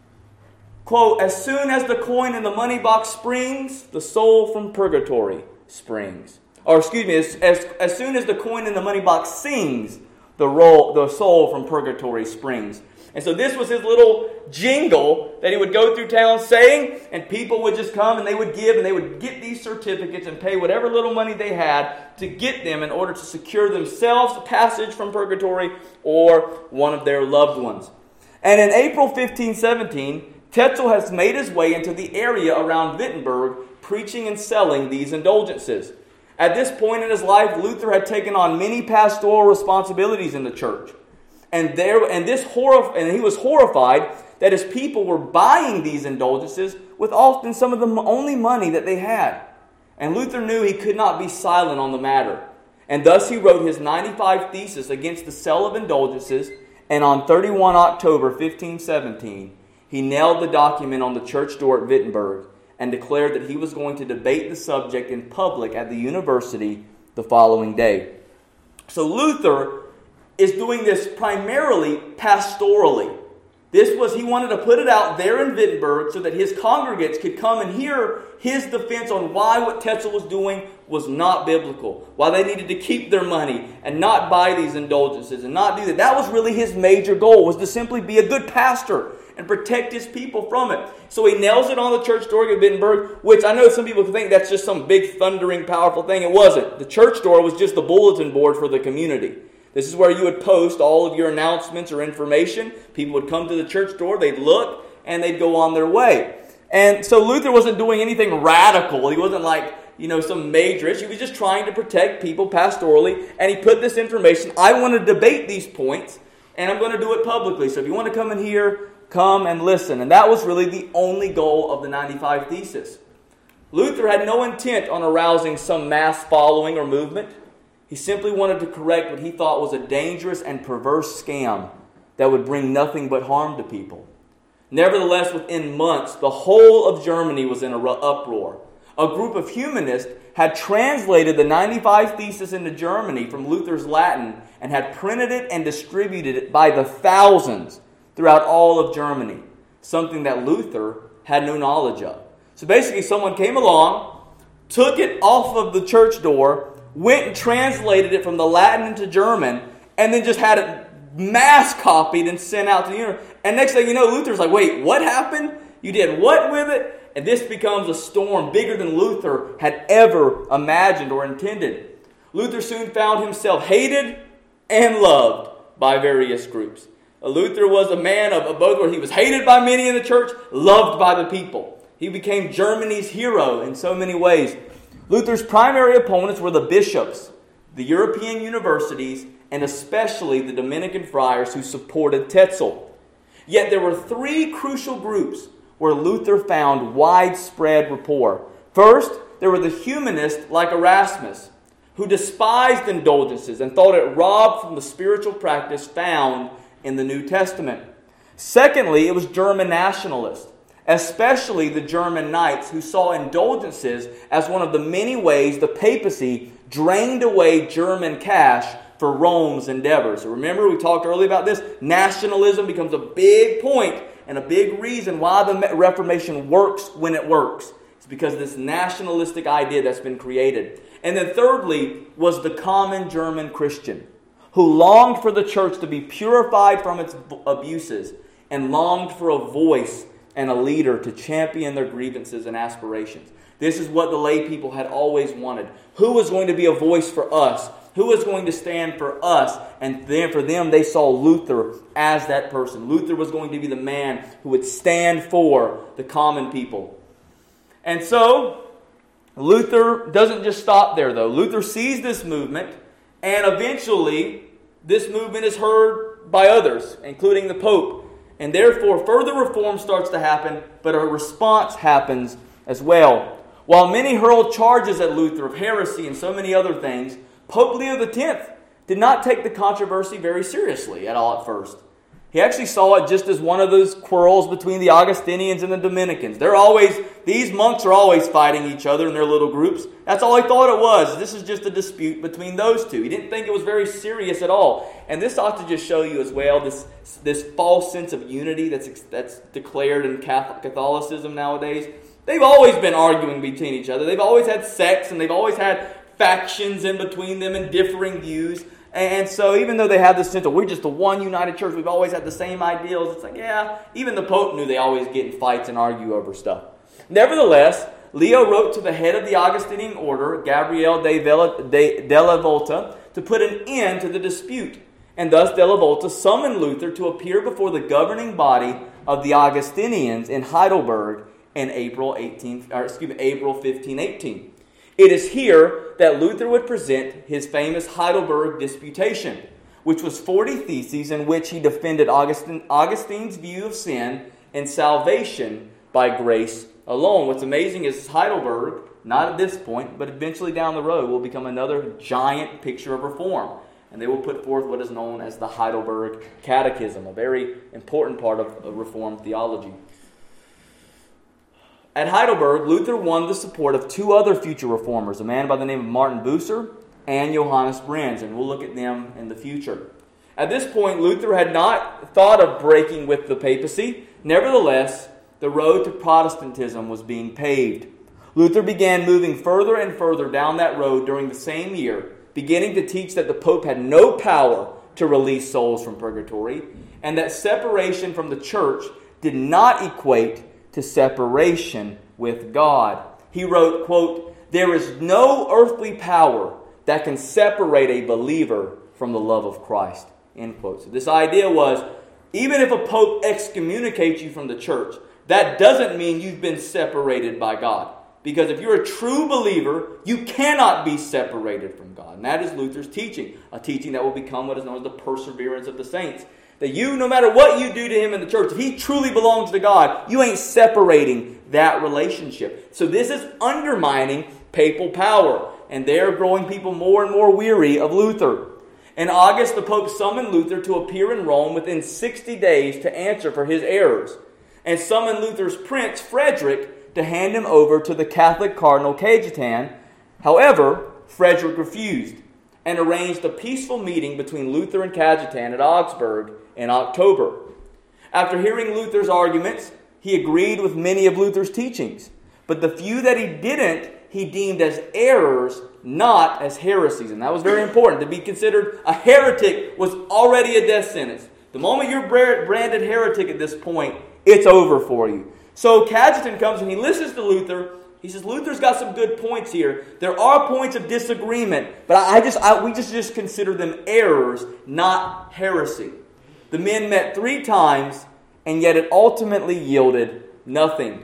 Quote, as soon as the coin in the money box springs, the soul from purgatory springs. Or excuse me, as, as, as soon as the coin in the money box sings, the, roll, the soul from purgatory springs. And so this was his little jingle that he would go through town saying, and people would just come and they would give and they would get these certificates and pay whatever little money they had to get them in order to secure themselves a passage from purgatory or one of their loved ones. And in April fifteen seventeen, Tetzel has made his way into the area around Wittenberg, preaching and selling these indulgences. At this point in his life, Luther had taken on many pastoral responsibilities in the church. And there, and this horror, and he was horrified that his people were buying these indulgences with often some of the only money that they had. And Luther knew he could not be silent on the matter. And thus he wrote his ninety-five Thesis against the sale of indulgences. And on thirty-first of October fifteen seventeen, he nailed the document on the church door at Wittenberg and declared that he was going to debate the subject in public at the university the following day. So Luther is doing this primarily pastorally. This was, he wanted to put it out there in Wittenberg so that his congregants could come and hear his defense on why what Tetzel was doing was not biblical. Why they needed to keep their money and not buy these indulgences and not do that. That was really his major goal, was to simply be a good pastor and protect his people from it. So he nails it on the church door at Wittenberg, which I know some people think that's just some big thundering powerful thing. It wasn't. The church door was just the bulletin board for the community. This is where you would post all of your announcements or information. People would come to the church door, they'd look, and they'd go on their way. And so Luther wasn't doing anything radical. He wasn't like, you know, some major issue. He was just trying to protect people pastorally. And he put this information, I want to debate these points, and I'm going to do it publicly. So if you want to come in here, come and listen. And that was really the only goal of the ninety-five Thesis. Luther had no intent on arousing some mass following or movement. He simply wanted to correct what he thought was a dangerous and perverse scam that would bring nothing but harm to people. Nevertheless, within months, the whole of Germany was in an uproar. A group of humanists had translated the ninety-five Thesis into Germany from Luther's Latin and had printed it and distributed it by the thousands throughout all of Germany, something that Luther had no knowledge of. So basically, someone came along, took it off of the church door, went and translated it from the Latin into German, and then just had it mass copied and sent out to the universe. And next thing you know, Luther's like, wait, what happened? You did what with it? And this becomes a storm bigger than Luther had ever imagined or intended. Luther soon found himself hated and loved by various groups. Luther was a man of both, where he was hated by many in the church, loved by the people. He became Germany's hero in so many ways. Luther's primary opponents were the bishops, the European universities, and especially the Dominican friars who supported Tetzel. Yet there were three crucial groups where Luther found widespread rapport. First, there were the humanists like Erasmus, who despised indulgences and thought it robbed from the spiritual practice found in the New Testament. Secondly, it was German nationalists, especially the German knights, who saw indulgences as one of the many ways the papacy drained away German cash for Rome's endeavors. So remember, we talked earlier about this. Nationalism becomes a big point and a big reason why the Reformation works when it works. It's because of this nationalistic idea that's been created. And then thirdly was the common German Christian, who longed for the church to be purified from its abuses and longed for a voice and a leader to champion their grievances and aspirations. This is what the lay people had always wanted. Who was going to be a voice for us? Who was going to stand for us? And then for them, they saw Luther as that person. Luther was going to be the man who would stand for the common people. And so, Luther doesn't just stop there, though. Luther sees this movement, and eventually, this movement is heard by others, including the Pope. And therefore, further reform starts to happen, but a response happens as well. While many hurled charges at Luther of heresy and so many other things, Pope Leo the tenth did not take the controversy very seriously at all at first. He actually saw it just as one of those quarrels between the Augustinians and the Dominicans. They're always, these monks are always fighting each other in their little groups. That's all he thought it was. This is just a dispute between those two. He didn't think it was very serious at all. And this ought to just show you as well this, this false sense of unity that's, that's declared in Catholic, Catholicism nowadays. They've always been arguing between each other. They've always had sects, and they've always had factions in between them and differing views. And so even though they have this sense of we're just the one united church, we've always had the same ideals, it's like, yeah, even the Pope knew they always get in fights and argue over stuff. Nevertheless, Leo wrote to the head of the Augustinian order, Gabriel de, Vela, de Della Volta, to put an end to the dispute. And thus Della Volta summoned Luther to appear before the governing body of the Augustinians in Heidelberg in April eighteenth, or excuse me, April fifteen eighteen. It is here that Luther would present his famous Heidelberg Disputation, which was forty theses in which he defended Augustine, Augustine's view of sin and salvation by grace alone. What's amazing is Heidelberg, not at this point, but eventually down the road, will become another giant picture of reform. And they will put forth what is known as the Heidelberg Catechism, a very important part of, of Reformed theology. At Heidelberg, Luther won the support of two other future reformers, a man by the name of Martin Bucer and Johannes Brenz, and we'll look at them in the future. At this point, Luther had not thought of breaking with the papacy. Nevertheless, the road to Protestantism was being paved. Luther began moving further and further down that road during the same year, beginning to teach that the Pope had no power to release souls from purgatory, and that separation from the church did not equate to separation with God. He wrote, quote, "There is no earthly power that can separate a believer from the love of Christ," end quote. So this idea was, even if a pope excommunicates you from the church, that doesn't mean you've been separated by God. Because if you're a true believer, you cannot be separated from God. And that is Luther's teaching, a teaching that will become what is known as the perseverance of the saints. That you, no matter what you do to him in the church, if he truly belongs to God, you ain't separating that relationship. So this is undermining papal power. And they're growing people more and more weary of Luther. In August, the Pope summoned Luther to appear in Rome within sixty days to answer for his errors. And summoned Luther's prince, Frederick, to hand him over to the Catholic Cardinal Cajetan. However, Frederick refused and arranged a peaceful meeting between Luther and Cajetan at Augsburg in October. After hearing Luther's arguments, he agreed with many of Luther's teachings. But the few that he didn't, he deemed as errors, not as heresies. And that was very important. To be considered a heretic was already a death sentence. The moment you're branded heretic at this point, it's over for you. So Cajetan comes and he listens to Luther. He says, Luther's got some good points here. There are points of disagreement, but I just I, we just, just consider them errors, not heresy. The men met three times, and yet it ultimately yielded nothing.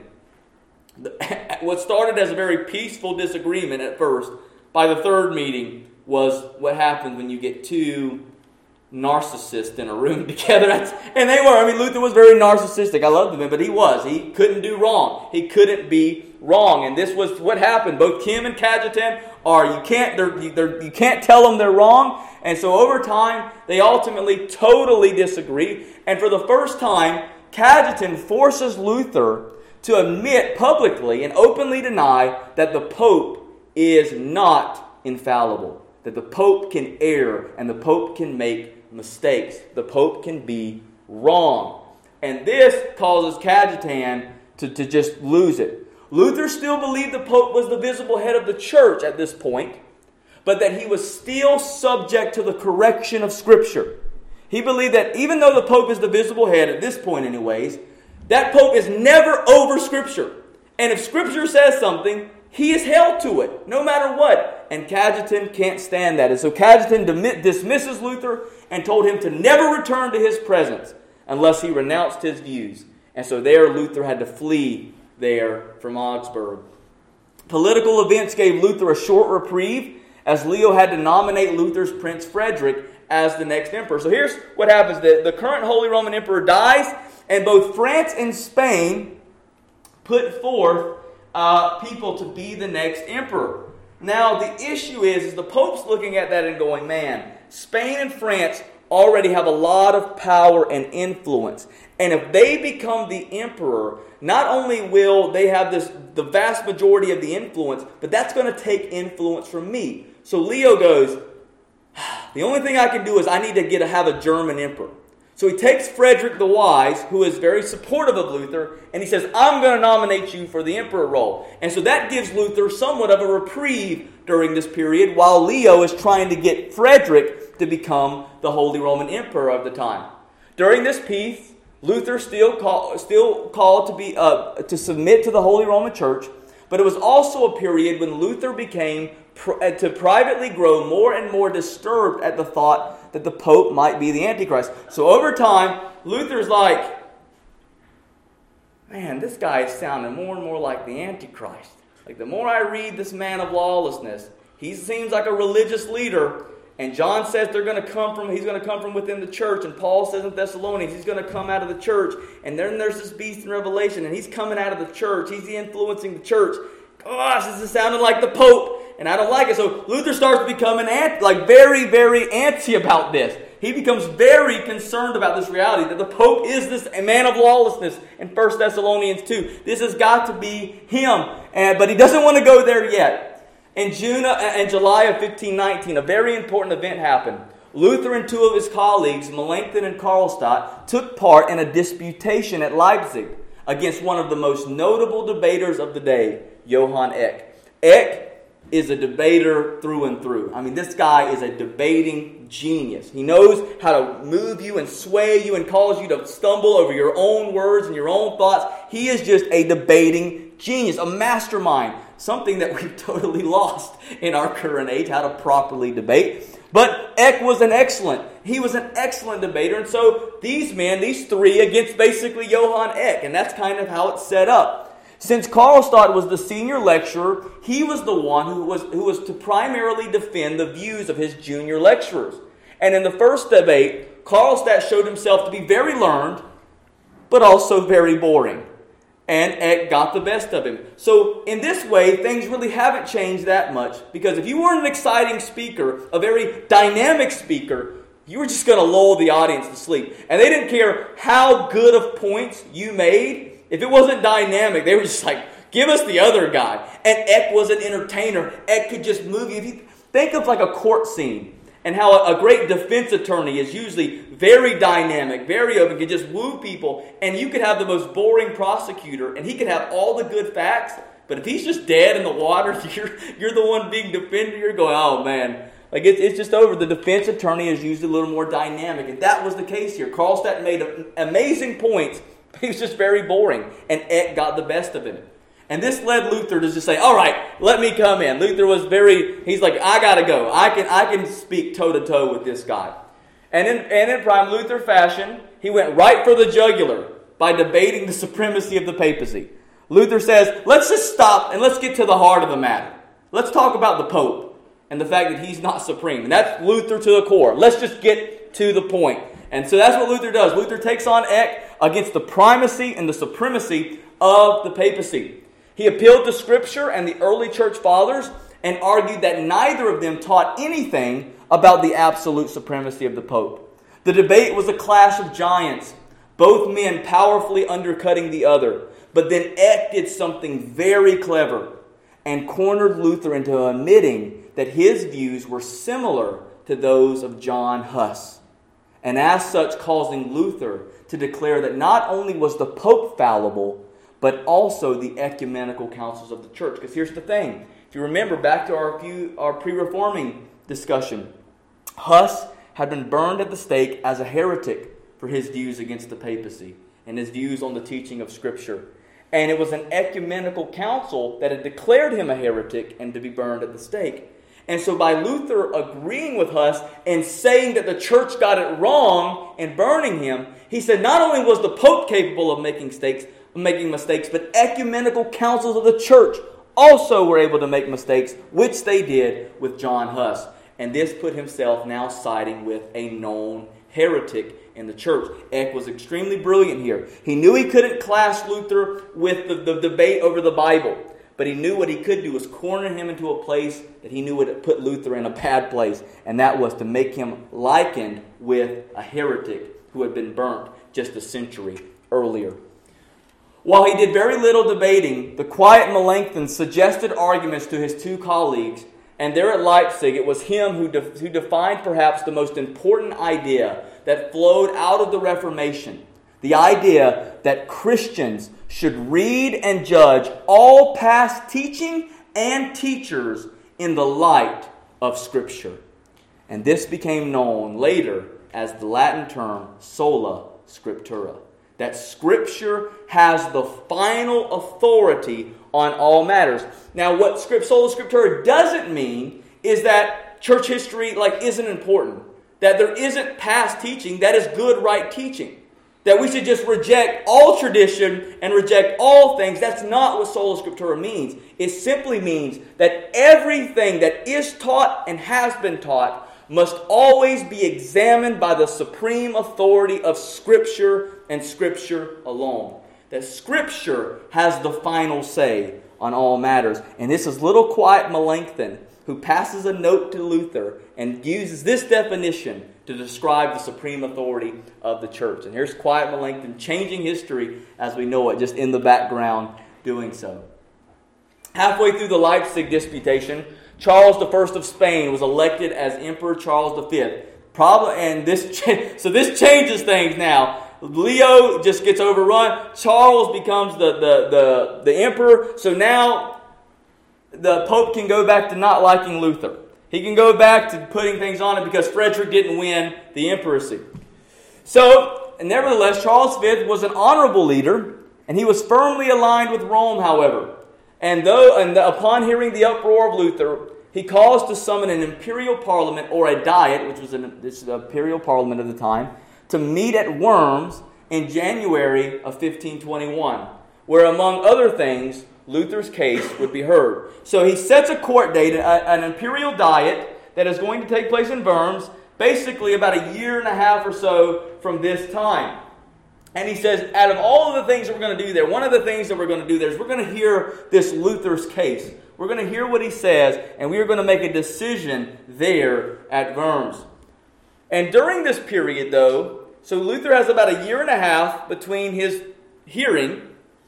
What started as a very peaceful disagreement at first, by the third meeting, was what happens when you get two narcissists in a room together. And they were. I mean, Luther was very narcissistic. I loved him, but he was. He couldn't do wrong. He couldn't be wrong. And this was what happened. Both Kim and Cajetan are, you can't, they're, they're, you can't tell them they're wrong. And so over time, they ultimately totally disagree. And for the first time, Cajetan forces Luther to admit publicly and openly deny that the Pope is not infallible, that the Pope can err and the Pope can make mistakes. The Pope can be wrong. And this causes Cajetan to, to just lose it. Luther still believed the Pope was the visible head of the church at this point, but that he was still subject to the correction of Scripture. He believed that even though the Pope is the visible head, at this point anyways, that Pope is never over Scripture. And if Scripture says something, he is held to it, no matter what. And Cajetan can't stand that. And so Cajetan dismisses Luther and told him to never return to his presence unless he renounced his views. And so there Luther had to flee there from Augsburg. Political events gave Luther a short reprieve, as Leo had to nominate Luther's Prince Frederick as the next emperor. So here's what happens. The, the current Holy Roman Emperor dies, and both France and Spain put forth uh, people to be the next emperor. Now, the issue is, is the Pope's looking at that and going, man, Spain and France already have a lot of power and influence. And if they become the emperor, not only will they have this the vast majority of the influence, but that's going to take influence from me. So Leo goes, the only thing I can do is I need to get to have a German emperor. So he takes Frederick the Wise, who is very supportive of Luther, and he says, I'm going to nominate you for the emperor role. And so that gives Luther somewhat of a reprieve during this period, while Leo is trying to get Frederick to become the Holy Roman Emperor of the time. During this peace, Luther still call, still called to be uh, to submit to the Holy Roman Church, but it was also a period when Luther became pr- to privately grow more and more disturbed at the thought that the Pope might be the Antichrist. So over time, Luther's like, man, this guy is sounding more and more like the Antichrist. Like the more I read this man of lawlessness, he seems like a religious leader. And John says they're going to come from, he's going to come from within the church. And Paul says in Thessalonians, he's going to come out of the church. And then there's this beast in Revelation, and he's coming out of the church. He's influencing the church. Gosh, this is sounding like the Pope. And I don't like it. So Luther starts becoming anti, like very, very antsy about this. He becomes very concerned about this reality that the Pope is this man of lawlessness in First Thessalonians two. This has got to be him. And, but he doesn't want to go there yet. In June and July of fifteen nineteen, a very important event happened. Luther and two of his colleagues, Melanchthon and Karlstadt, took part in a disputation at Leipzig against one of the most notable debaters of the day, Johann Eck. Eck is a debater through and through. I mean, this guy is a debating genius. He knows how to move you and sway you and cause you to stumble over your own words and your own thoughts. He is just a debating genius, a mastermind. Something that we've totally lost in our current age, how to properly debate. But Eck was an excellent, he was an excellent debater. And so these men, these three, against basically Johann Eck. And that's kind of how it's set up. Since Karlstadt was the senior lecturer, he was the one who was, who was to primarily defend the views of his junior lecturers. And in the first debate, Karlstadt showed himself to be very learned, but also very boring. And Eck got the best of him. So in this way, things really haven't changed that much. Because if you weren't an exciting speaker, a very dynamic speaker, you were just going to lull the audience to sleep. And they didn't care how good of points you made. If it wasn't dynamic, they were just like, give us the other guy. And Eck was an entertainer. Eck could just move you. If you think of like a court scene and how a great defense attorney is usually very dynamic, very open, can just woo people. And you could have the most boring prosecutor, and he could have all the good facts. But if he's just dead in the water, you're, you're the one being defended, you're going, oh man. Like it's, it's just over. The defense attorney is usually a little more dynamic. And that was the case here. Karlstadt made amazing points. He was just very boring. And Eck got the best of him. And this led Luther to just say, all right, let me come in. Luther was very, he's like, I got to go. I can I can speak toe-to-toe with this guy. And in, and in prime Luther fashion, he went right for the jugular by debating the supremacy of the papacy. Luther says, let's just stop and let's get to the heart of the matter. Let's talk about the Pope and the fact that he's not supreme. And that's Luther to the core. Let's just get to the point. And so that's what Luther does. Luther takes on Eck against the primacy and the supremacy of the papacy. He appealed to Scripture and the early church fathers and argued that neither of them taught anything about the absolute supremacy of the Pope. The debate was a clash of giants, both men powerfully undercutting the other. But then Eck did something very clever and cornered Luther into admitting that his views were similar to those of John Huss, and as such causing Luther to declare that not only was the Pope fallible, but also the ecumenical councils of the church. Because here's the thing. If you remember back to our, few, our pre-reforming discussion, Huss had been burned at the stake as a heretic for his views against the papacy and his views on the teaching of Scripture. And it was an ecumenical council that had declared him a heretic and to be burned at the stake. And so by Luther agreeing with Huss and saying that the church got it wrong and burning him, he said not only was the Pope capable of making mistakes, making mistakes, but ecumenical councils of the church also were able to make mistakes, which they did with John Huss. And this put himself now siding with a known heretic in the church. Eck was extremely brilliant here. He knew he couldn't clash Luther with the, the debate over the Bible. But he knew what he could do was corner him into a place that he knew would put Luther in a bad place. And that was to make him likened with a heretic who had been burnt just a century earlier. While he did very little debating, the quiet Melanchthon suggested arguments to his two colleagues. And there at Leipzig, it was him who, de- who defined perhaps the most important idea that flowed out of the Reformation. The idea that Christians should read and judge all past teaching and teachers in the light of Scripture. And this became known later as the Latin term sola scriptura. That Scripture has the final authority on all matters. Now, what script, sola scriptura doesn't mean is that church history like isn't important. That there isn't past teaching that is good, right teaching. That we should just reject all tradition and reject all things. That's not what sola scriptura means. It simply means that everything that is taught and has been taught must always be examined by the supreme authority of Scripture and Scripture alone. That Scripture has the final say on all matters. And this is little quiet Melanchthon who passes a note to Luther and uses this definition to describe the supreme authority of the church. And here's quiet Melanchthon changing history as we know it, just in the background doing so. Halfway through the Leipzig disputation, Charles the First of Spain was elected as Emperor Charles the Fifth. Problem, and this so this changes things now. Leo just gets overrun. Charles becomes the, the, the, the emperor. So now the Pope can go back to not liking Luther. He can go back to putting things on it because Frederick didn't win the emperorcy. So, nevertheless, Charles the Fifth was an honorable leader, and he was firmly aligned with Rome, however. And though, and upon hearing the uproar of Luther, he caused to summon an imperial parliament, or a diet, which was an, this imperial parliament of the time, to meet at Worms in January of fifteen twenty-one, where, among other things, Luther's case would be heard. So he sets a court date, an imperial diet that is going to take place in Worms, basically about a year and a half or so from this time. And he says, out of all of the things that we're going to do there, one of the things that we're going to do there is we're going to hear this Luther's case. We're going to hear what he says, and we are going to make a decision there at Worms. And during this period, though, so Luther has about a year and a half between his hearing.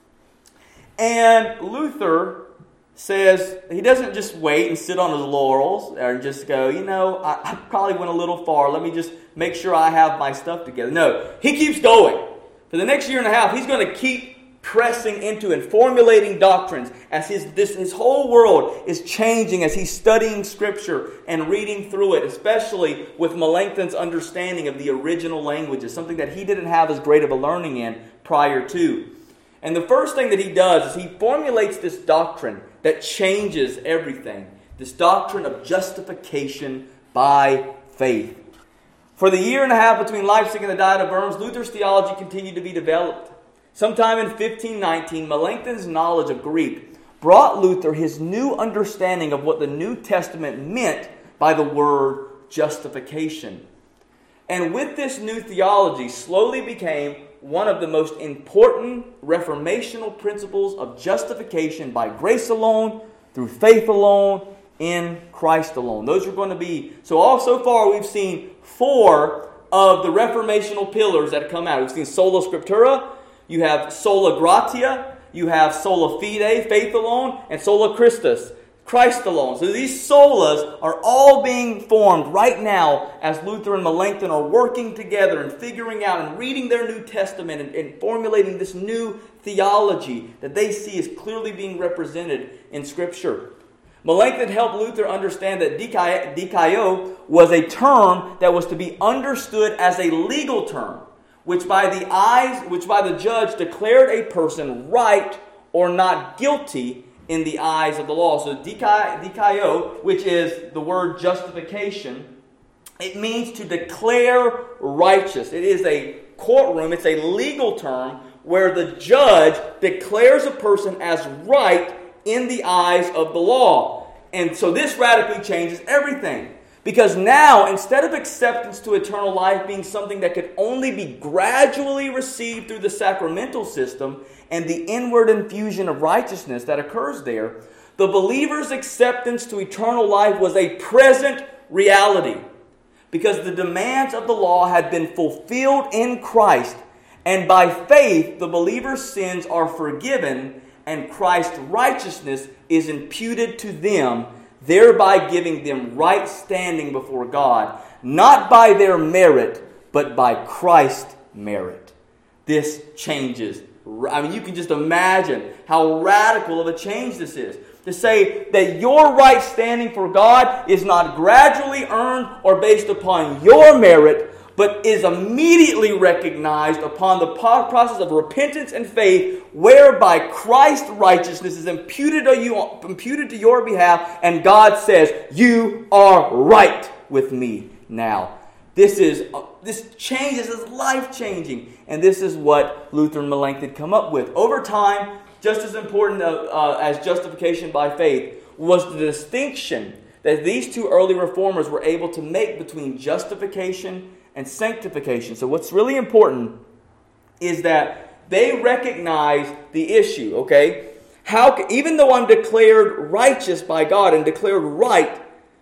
And Luther says he doesn't just wait and sit on his laurels and just go, you know, I, I probably went a little far. Let me just make sure I have my stuff together. No, he keeps going. For the next year and a half, he's going to keep pressing into and formulating doctrines as his, this, his whole world is changing as he's studying Scripture and reading through it, especially with Melanchthon's understanding of the original languages, something that he didn't have as great of a learning in prior to. And the first thing that he does is he formulates this doctrine that changes everything. This doctrine of justification by faith. For the year and a half between Leipzig and the Diet of Worms, Luther's theology continued to be developed. Sometime in fifteen nineteen, Melanchthon's knowledge of Greek brought Luther his new understanding of what the New Testament meant by the word justification. And with this new theology slowly became one of the most important reformational principles of justification by grace alone, through faith alone, in Christ alone. Those are going to be, so all so far we've seen four of the reformational pillars that come out. We've seen sola scriptura, you have sola gratia, you have sola fide, faith alone, and sola Christus, Christ alone. So these solas are all being formed right now as Luther and Melanchthon are working together and figuring out and reading their New Testament and, and formulating this new theology that they see is clearly being represented in Scripture. Melanchthon helped Luther understand that dikaio was a term that was to be understood as a legal term, which by the eyes, which by the judge declared a person right or not guilty in the eyes of the law. So dikaio, which is the word justification, it means to declare righteous. It is a courtroom, it's a legal term where the judge declares a person as right in the eyes of the law. And so this radically changes everything. Because now, instead of acceptance to eternal life being something that could only be gradually received through the sacramental system and the inward infusion of righteousness that occurs there, the believer's acceptance to eternal life was a present reality. Because the demands of the law had been fulfilled in Christ, and by faith the believer's sins are forgiven and Christ's righteousness is imputed to them, thereby giving them right standing before God, not by their merit, but by Christ's merit. This changes. I mean, you can just imagine how radical of a change this is. To say that your right standing for God is not gradually earned or based upon your merit, but is immediately recognized upon the process of repentance and faith, whereby Christ's righteousness is imputed to you, imputed to your behalf, and God says, "You are right with me now." This is this changes is life changing, and this is what Luther and Melanchthon come up with over time. Just as important uh, uh, as justification by faith was the distinction that these two early reformers were able to make between justification and sanctification. So what's really important is that they recognize the issue, okay? How, even though I'm declared righteous by God and declared right,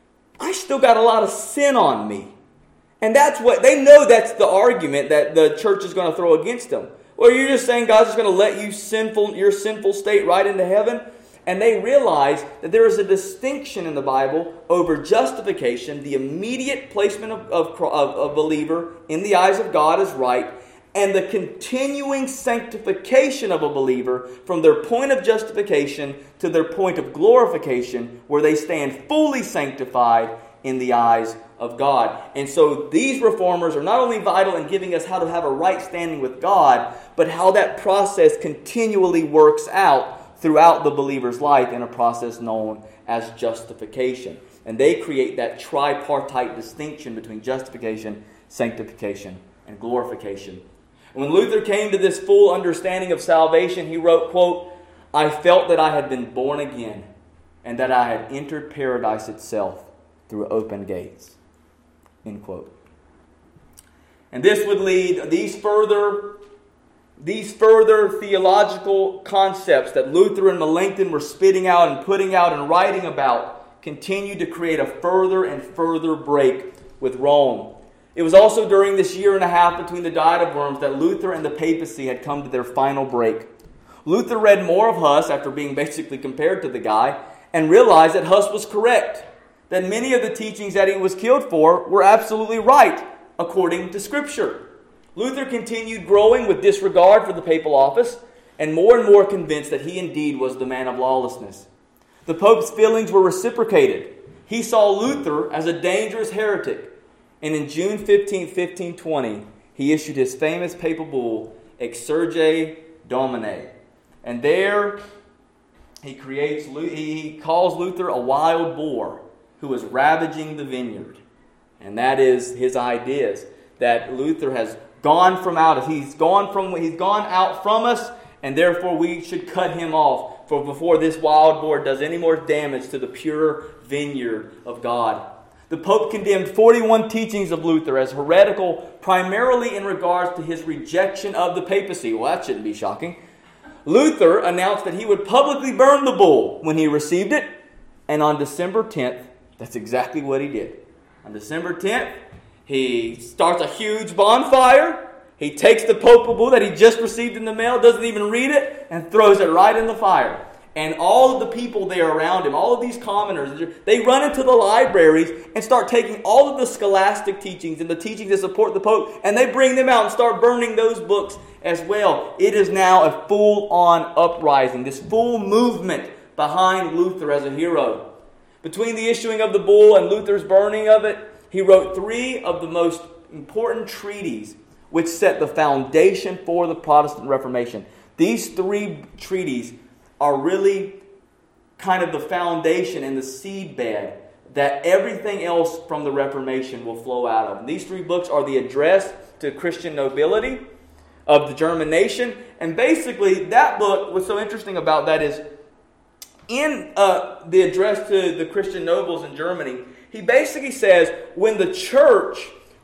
I still got a lot of sin on me. And that's what, they know that's the argument that the church is going to throw against them. Well, you're just saying God's just going to let you sinful, your sinful state right into heaven? And they realize that there is a distinction in the Bible over justification, the immediate placement of, of, of a believer in the eyes of God as right, and the continuing sanctification of a believer from their point of justification to their point of glorification, where they stand fully sanctified in the eyes of God. And so these reformers are not only vital in giving us how to have a right standing with God, but how that process continually works out throughout the believer's life in a process known as justification. And they create that tripartite distinction between justification, sanctification, and glorification. And when Luther came to this full understanding of salvation, he wrote, quote, "I felt that I had been born again and that I had entered paradise itself through open gates." End quote. And this would lead these further These further theological concepts that Luther and Melanchthon were spitting out and putting out and writing about continued to create a further and further break with Rome. It was also during this year and a half between the Diet of Worms that Luther and the papacy had come to their final break. Luther read more of Huss after being basically compared to the guy and realized that Huss was correct, that many of the teachings that he was killed for were absolutely right according to Scripture. Luther continued growing with disregard for the papal office and more and more convinced that he indeed was the man of lawlessness. The Pope's feelings were reciprocated. He saw Luther as a dangerous heretic, and in June fifteenth, fifteen twenty, he issued his famous papal bull, Exsurge Domine. And there he creates he calls Luther a wild boar who is ravaging the vineyard. And that is his ideas, that Luther has gone from out, he's gone from he's gone out from us, and therefore we should cut him off for before this wild boar does any more damage to the pure vineyard of God. The Pope condemned forty-one teachings of Luther as heretical, primarily in regards to his rejection of the papacy. Well, that shouldn't be shocking. Luther announced that he would publicly burn the bull when he received it, and on December tenth, that's exactly what he did. On December tenth, he starts a huge bonfire. He takes the papal bull that he just received in the mail, doesn't even read it, and throws it right in the fire. And all of the people there around him, all of these commoners, they run into the libraries and start taking all of the scholastic teachings and the teachings that support the Pope, and they bring them out and start burning those books as well. It is now a full-on uprising, this full movement behind Luther as a hero. Between the issuing of the bull and Luther's burning of it, he wrote three of the most important treaties which set the foundation for the Protestant Reformation. These three treaties are really kind of the foundation and the seedbed that everything else from the Reformation will flow out of. And these three books are the address to Christian nobility of the German nation. And basically, that book, what's so interesting about that is, in uh, the address to the Christian nobles in Germany, he basically says when the church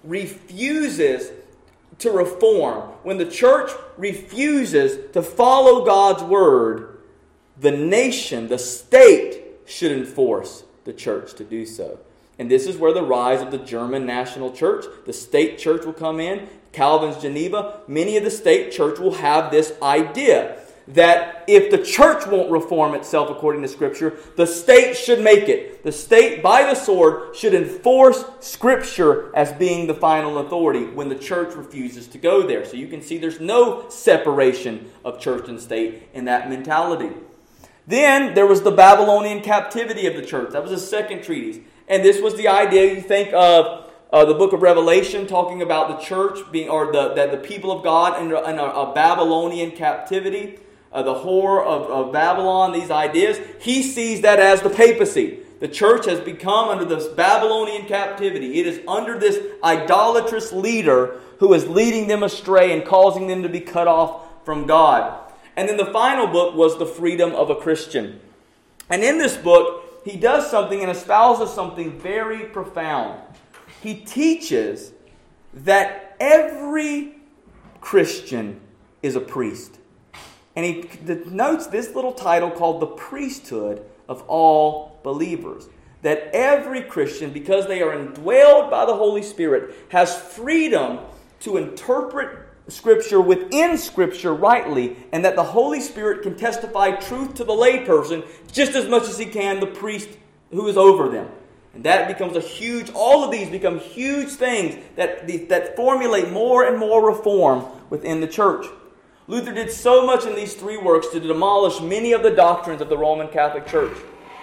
refuses to reform, when the church refuses to follow God's word, the nation, the state, should enforce the church to do so. And this is where the rise of the German national church, the state church, will come in. Calvin's Geneva, many of the state church will have this idea that if the church won't reform itself according to Scripture, the state should make it. The state, by the sword, should enforce Scripture as being the final authority when the church refuses to go there. So you can see there's no separation of church and state in that mentality. Then there was the Babylonian captivity of the church. That was the second treatise. And this was the idea, you think of uh, the book of Revelation talking about the church being, or the, that the people of God in, in a, a Babylonian captivity. Uh, the whore of, of Babylon, these ideas. He sees that as the papacy. The church has become under this Babylonian captivity. It is under this idolatrous leader who is leading them astray and causing them to be cut off from God. And then the final book was The Freedom of a Christian. And in this book, he does something and espouses something very profound. He teaches that every Christian is a priest. And he notes this little title called the priesthood of all believers. That every Christian, because they are indwelled by the Holy Spirit, has freedom to interpret Scripture within Scripture rightly, and that the Holy Spirit can testify truth to the layperson just as much as he can the priest who is over them. And that becomes a huge, all of these become huge things that, that formulate more and more reform within the church. Luther did so much in these three works to demolish many of the doctrines of the Roman Catholic Church.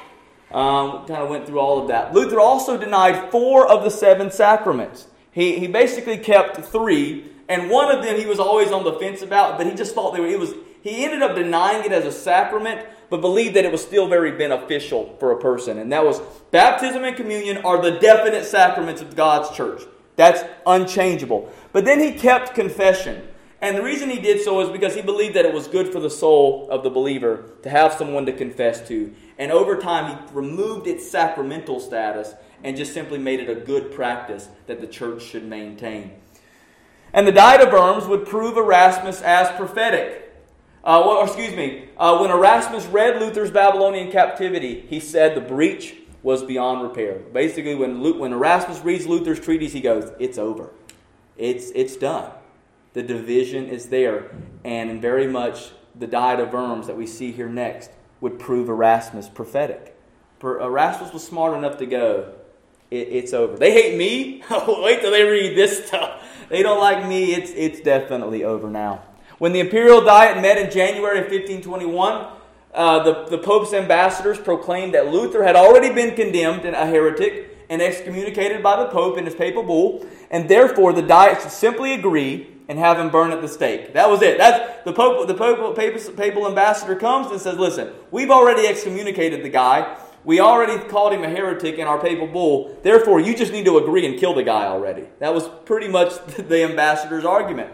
Um, kind of went through all of that. Luther also denied four of the seven sacraments. He, he basically kept three, and one of them he was always on the fence about, but he just thought they were, it was, he ended up denying it as a sacrament, but believed that it was still very beneficial for a person. And that was baptism and communion are the definite sacraments of God's church. That's unchangeable. But then he kept confession. And the reason he did so is because he believed that it was good for the soul of the believer to have someone to confess to. And over time, he removed its sacramental status and just simply made it a good practice that the church should maintain. And the Diet of Worms would prove Erasmus as prophetic. Uh, well, excuse me, uh, when Erasmus read Luther's Babylonian captivity, he said the breach was beyond repair. Basically, when, Lu- when Erasmus reads Luther's treatise, he goes, it's over. It's, it's done. The division is there, and very much the Diet of Worms that we see here next would prove Erasmus prophetic. For Erasmus was smart enough to go, it, it's over. They hate me? Wait till they read this stuff. They don't like me. It's, it's definitely over now. When the Imperial Diet met in January of fifteen twenty-one, uh, the, the Pope's ambassadors proclaimed that Luther had already been condemned and a heretic and excommunicated by the Pope in his papal bull, and therefore the Diet should simply agree and have him burn at the stake. That was it. That's the Pope. The Pope, papal, papal ambassador comes and says, "Listen, we've already excommunicated the guy. We already called him a heretic in our papal bull. Therefore, you just need to agree and kill the guy already." That was pretty much the ambassador's argument.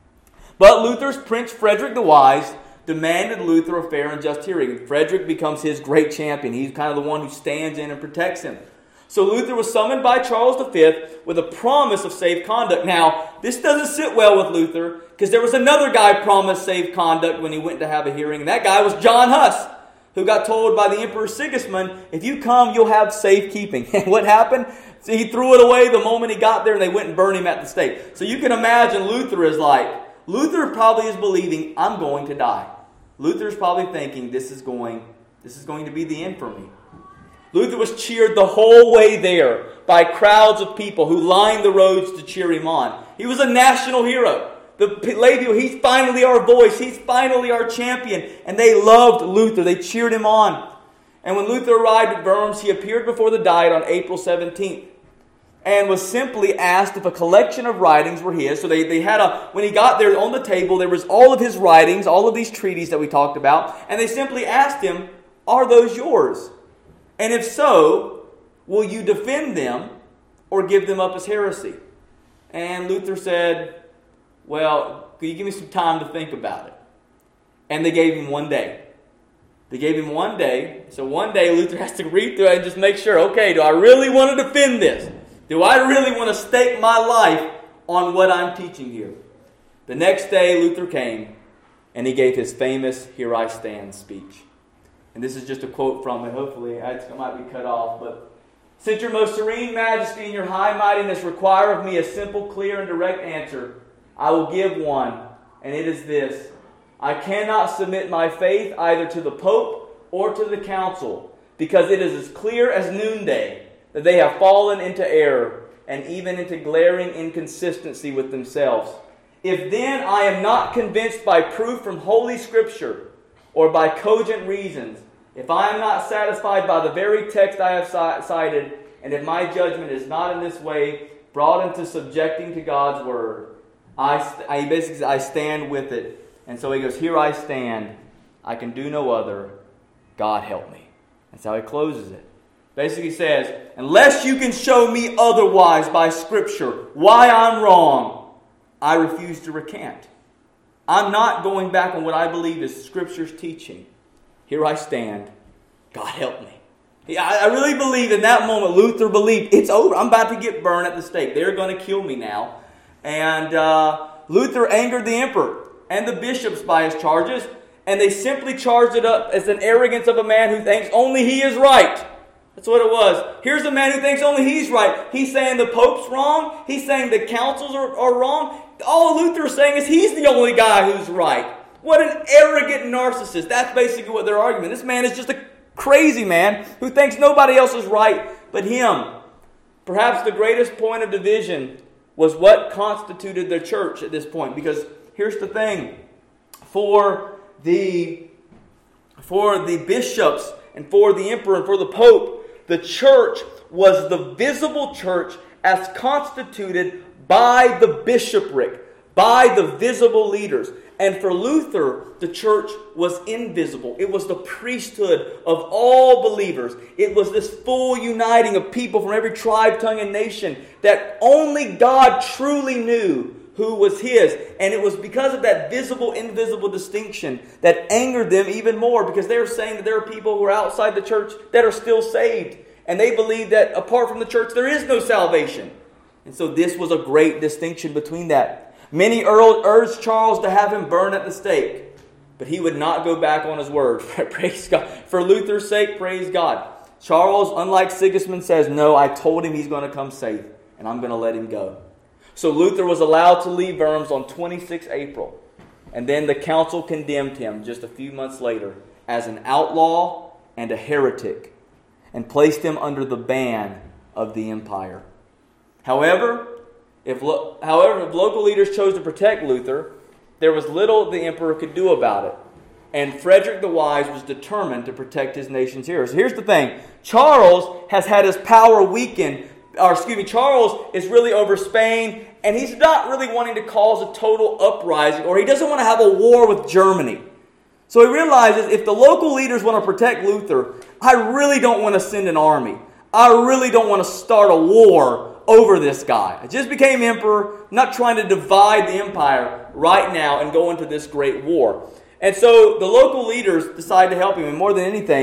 But Luther's Prince Frederick the Wise demanded Luther a fair and just hearing. Frederick becomes his great champion. He's kind of the one who stands in and protects him. So Luther was summoned by Charles the Fifth with a promise of safe conduct. Now, this doesn't sit well with Luther because there was another guy promised safe conduct when he went to have a hearing, and that guy was John Huss, who got told by the Emperor Sigismund, if you come, you'll have safekeeping. And what happened? So he threw it away the moment he got there, and they went and burned him at the stake. So you can imagine Luther is like, Luther probably is believing, I'm going to die. Luther is probably thinking, this is going, this is going to be the end for me. Luther was cheered the whole way there by crowds of people who lined the roads to cheer him on. He was a national hero. The lady, he's finally our voice. He's finally our champion. And they loved Luther. They cheered him on. And when Luther arrived at Worms, he appeared before the Diet on April seventeenth and was simply asked if a collection of writings were his. So they, they had a, when he got there on the table, there was all of his writings, all of these treaties that we talked about. And they simply asked him, are those yours? And if so, will you defend them or give them up as heresy? And Luther said, well, can you give me some time to think about it? And they gave him one day. They gave him one day. So one day Luther has to read through it and just make sure, okay, do I really want to defend this? Do I really want to stake my life on what I'm teaching here? The next day Luther came and he gave his famous Here I Stand speech. And this is just a quote from it. Hopefully it might be cut off. But since your most serene majesty and your high mightiness require of me a simple, clear, and direct answer, I will give one, and it is this. I cannot submit my faith either to the Pope or to the Council, because it is as clear as noonday that they have fallen into error and even into glaring inconsistency with themselves. If then I am not convinced by proof from Holy Scripture or by cogent reasons, if I am not satisfied by the very text I have cited, and if my judgment is not in this way brought into subjecting to God's Word, I, st- I basically I stand with it. And so he goes, here I stand. I can do no other. God help me. That's how he closes it. Basically says, unless you can show me otherwise by Scripture why I'm wrong, I refuse to recant. I'm not going back on what I believe is Scripture's teaching. Here I stand. God help me. I really believe in that moment Luther believed, it's over. I'm about to get burned at the stake. They're going to kill me now. And uh, Luther angered the emperor and the bishops by his charges. And they simply charged it up as an arrogance of a man who thinks only he is right. That's what it was. Here's a man who thinks only he's right. He's saying the Pope's wrong. He's saying the councils are, are wrong. All Luther is saying is he's the only guy who's right. What an arrogant narcissist. That's basically what they're arguing. This man is just a crazy man who thinks nobody else is right but him. Perhaps the greatest point of division was what constituted the church at this point. Because here's the thing. For the, for the bishops and for the emperor and for the pope, the church was the visible church as constituted by the bishopric, by the visible leaders. And for Luther, the church was invisible. It was the priesthood of all believers. It was this full uniting of people from every tribe, tongue, and nation that only God truly knew who was his. And it was because of that visible, invisible distinction that angered them even more, because they were saying that there are people who are outside the church that are still saved. And they believe that apart from the church, there is no salvation. And so this was a great distinction between that. Many urged Charles to have him burned at the stake, but he would not go back on his word. Praise God. For Luther's sake, praise God. Charles, unlike Sigismund, says, no, I told him he's going to come safe, and I'm going to let him go. So Luther was allowed to leave Worms on the twenty-sixth of April, and then the council condemned him just a few months later as an outlaw and a heretic, and placed him under the ban of the empire. However, if lo- however, if local leaders chose to protect Luther, there was little the emperor could do about it. And Frederick the Wise was determined to protect his nation's heroes. Here's the thing. Charles has had his power weakened. Or excuse me, Charles is really over Spain, and he's not really wanting to cause a total uprising, or he doesn't want to have a war with Germany. So he realizes if the local leaders want to protect Luther, I really don't want to send an army. I really don't want to start a war over this guy. I just became emperor, not trying to divide the empire right now and go into this great war. And so the local leaders decide to help him. And more than anything,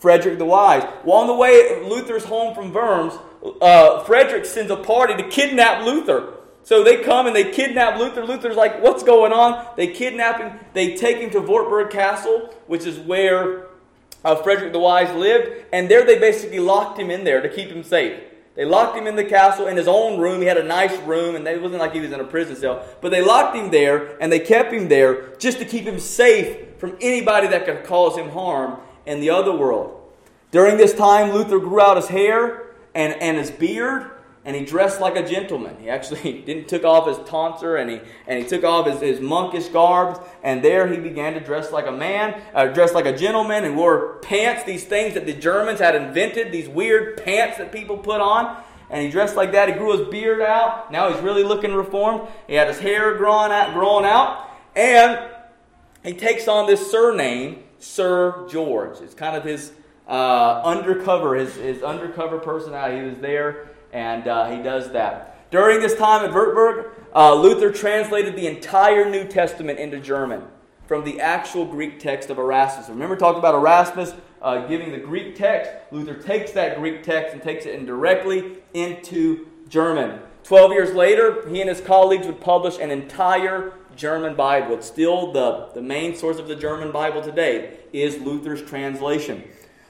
Frederick the Wise. Well, on the way Luther's home from Worms, uh, Frederick sends a party to kidnap Luther. So they come and they kidnap Luther. Luther's like, what's going on? They kidnap him. They take him to Wartburg Castle, which is where uh, Frederick the Wise lived. And there they basically locked him in there to keep him safe. They locked him in the castle in his own room. He had a nice room, and it wasn't like he was in a prison cell. But they locked him there, and they kept him there just to keep him safe from anybody that could cause him harm in the other world. During this time, Luther grew out his hair and, and his beard, and he dressed like a gentleman. He actually didn't took off his tonsure, and he and he took off his, his monkish garbs, and there he began to dress like a man, uh, dress like a gentleman, and wore pants, these things that the Germans had invented, these weird pants that people put on. And he dressed like that. He grew his beard out. Now he's really looking reformed. He had his hair growing out, growing out, and he takes on this surname, Sir George. It's kind of his uh, undercover, his, his undercover personality. He was there, and uh, he does that. During this time at Wartburg, uh, Luther translated the entire New Testament into German from the actual Greek text of Erasmus. Remember talking about Erasmus uh, giving the Greek text? Luther takes that Greek text and takes it in directly into German. Twelve years later, he and his colleagues would publish an entire German Bible. It's still the, the main source of the German Bible today is Luther's translation.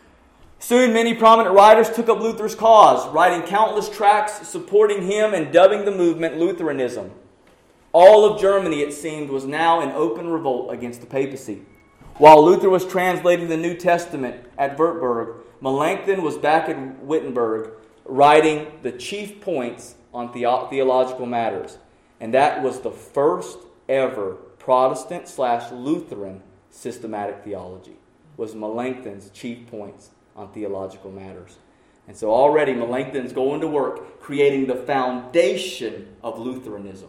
Soon, many prominent writers took up Luther's cause, writing countless tracts supporting him and dubbing the movement Lutheranism. All of Germany, it seemed, was now in open revolt against the papacy. While Luther was translating the New Testament at Wartburg, Melanchthon was back at Wittenberg writing the chief points on the- theological matters. And that was the first ever Protestant slash Lutheran systematic theology, was Melanchthon's chief points on theological matters. And so already Melanchthon's going to work creating the foundation of Lutheranism.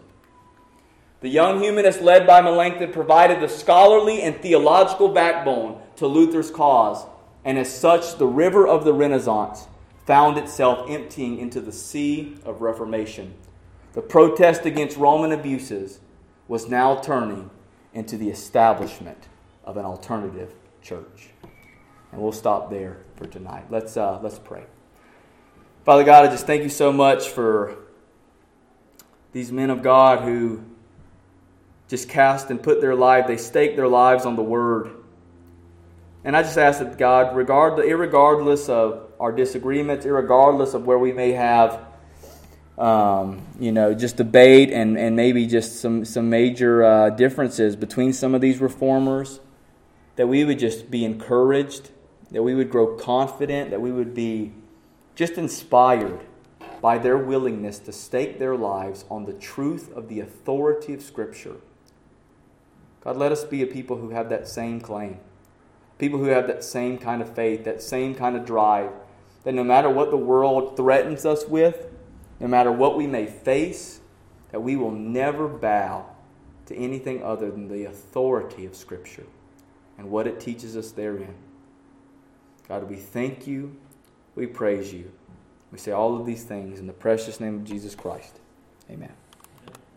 The young humanist led by Melanchthon provided the scholarly and theological backbone to Luther's cause, and as such the river of the Renaissance found itself emptying into the sea of Reformation. The protest against Roman abuses was now turning into the establishment of an alternative church. And we'll stop there for tonight. Let's uh, let's pray. Father God, I just thank you so much for these men of God who just cast and put their life, they stake their lives on the Word. And I just ask that God, regard, irregardless of our disagreements, irregardless of where we may have, um, you know, just debate and, and maybe just some, some major uh, differences between some of these reformers, that we would just be encouraged, that we would grow confident, that we would be just inspired by their willingness to stake their lives on the truth of the authority of Scripture. God, let us be a people who have that same claim. People who have that same kind of faith, that same kind of drive. That no matter what the world threatens us with, no matter what we may face, that we will never bow to anything other than the authority of Scripture and what it teaches us therein. God, we thank you. We praise you. We say all of these things in the precious name of Jesus Christ. Amen.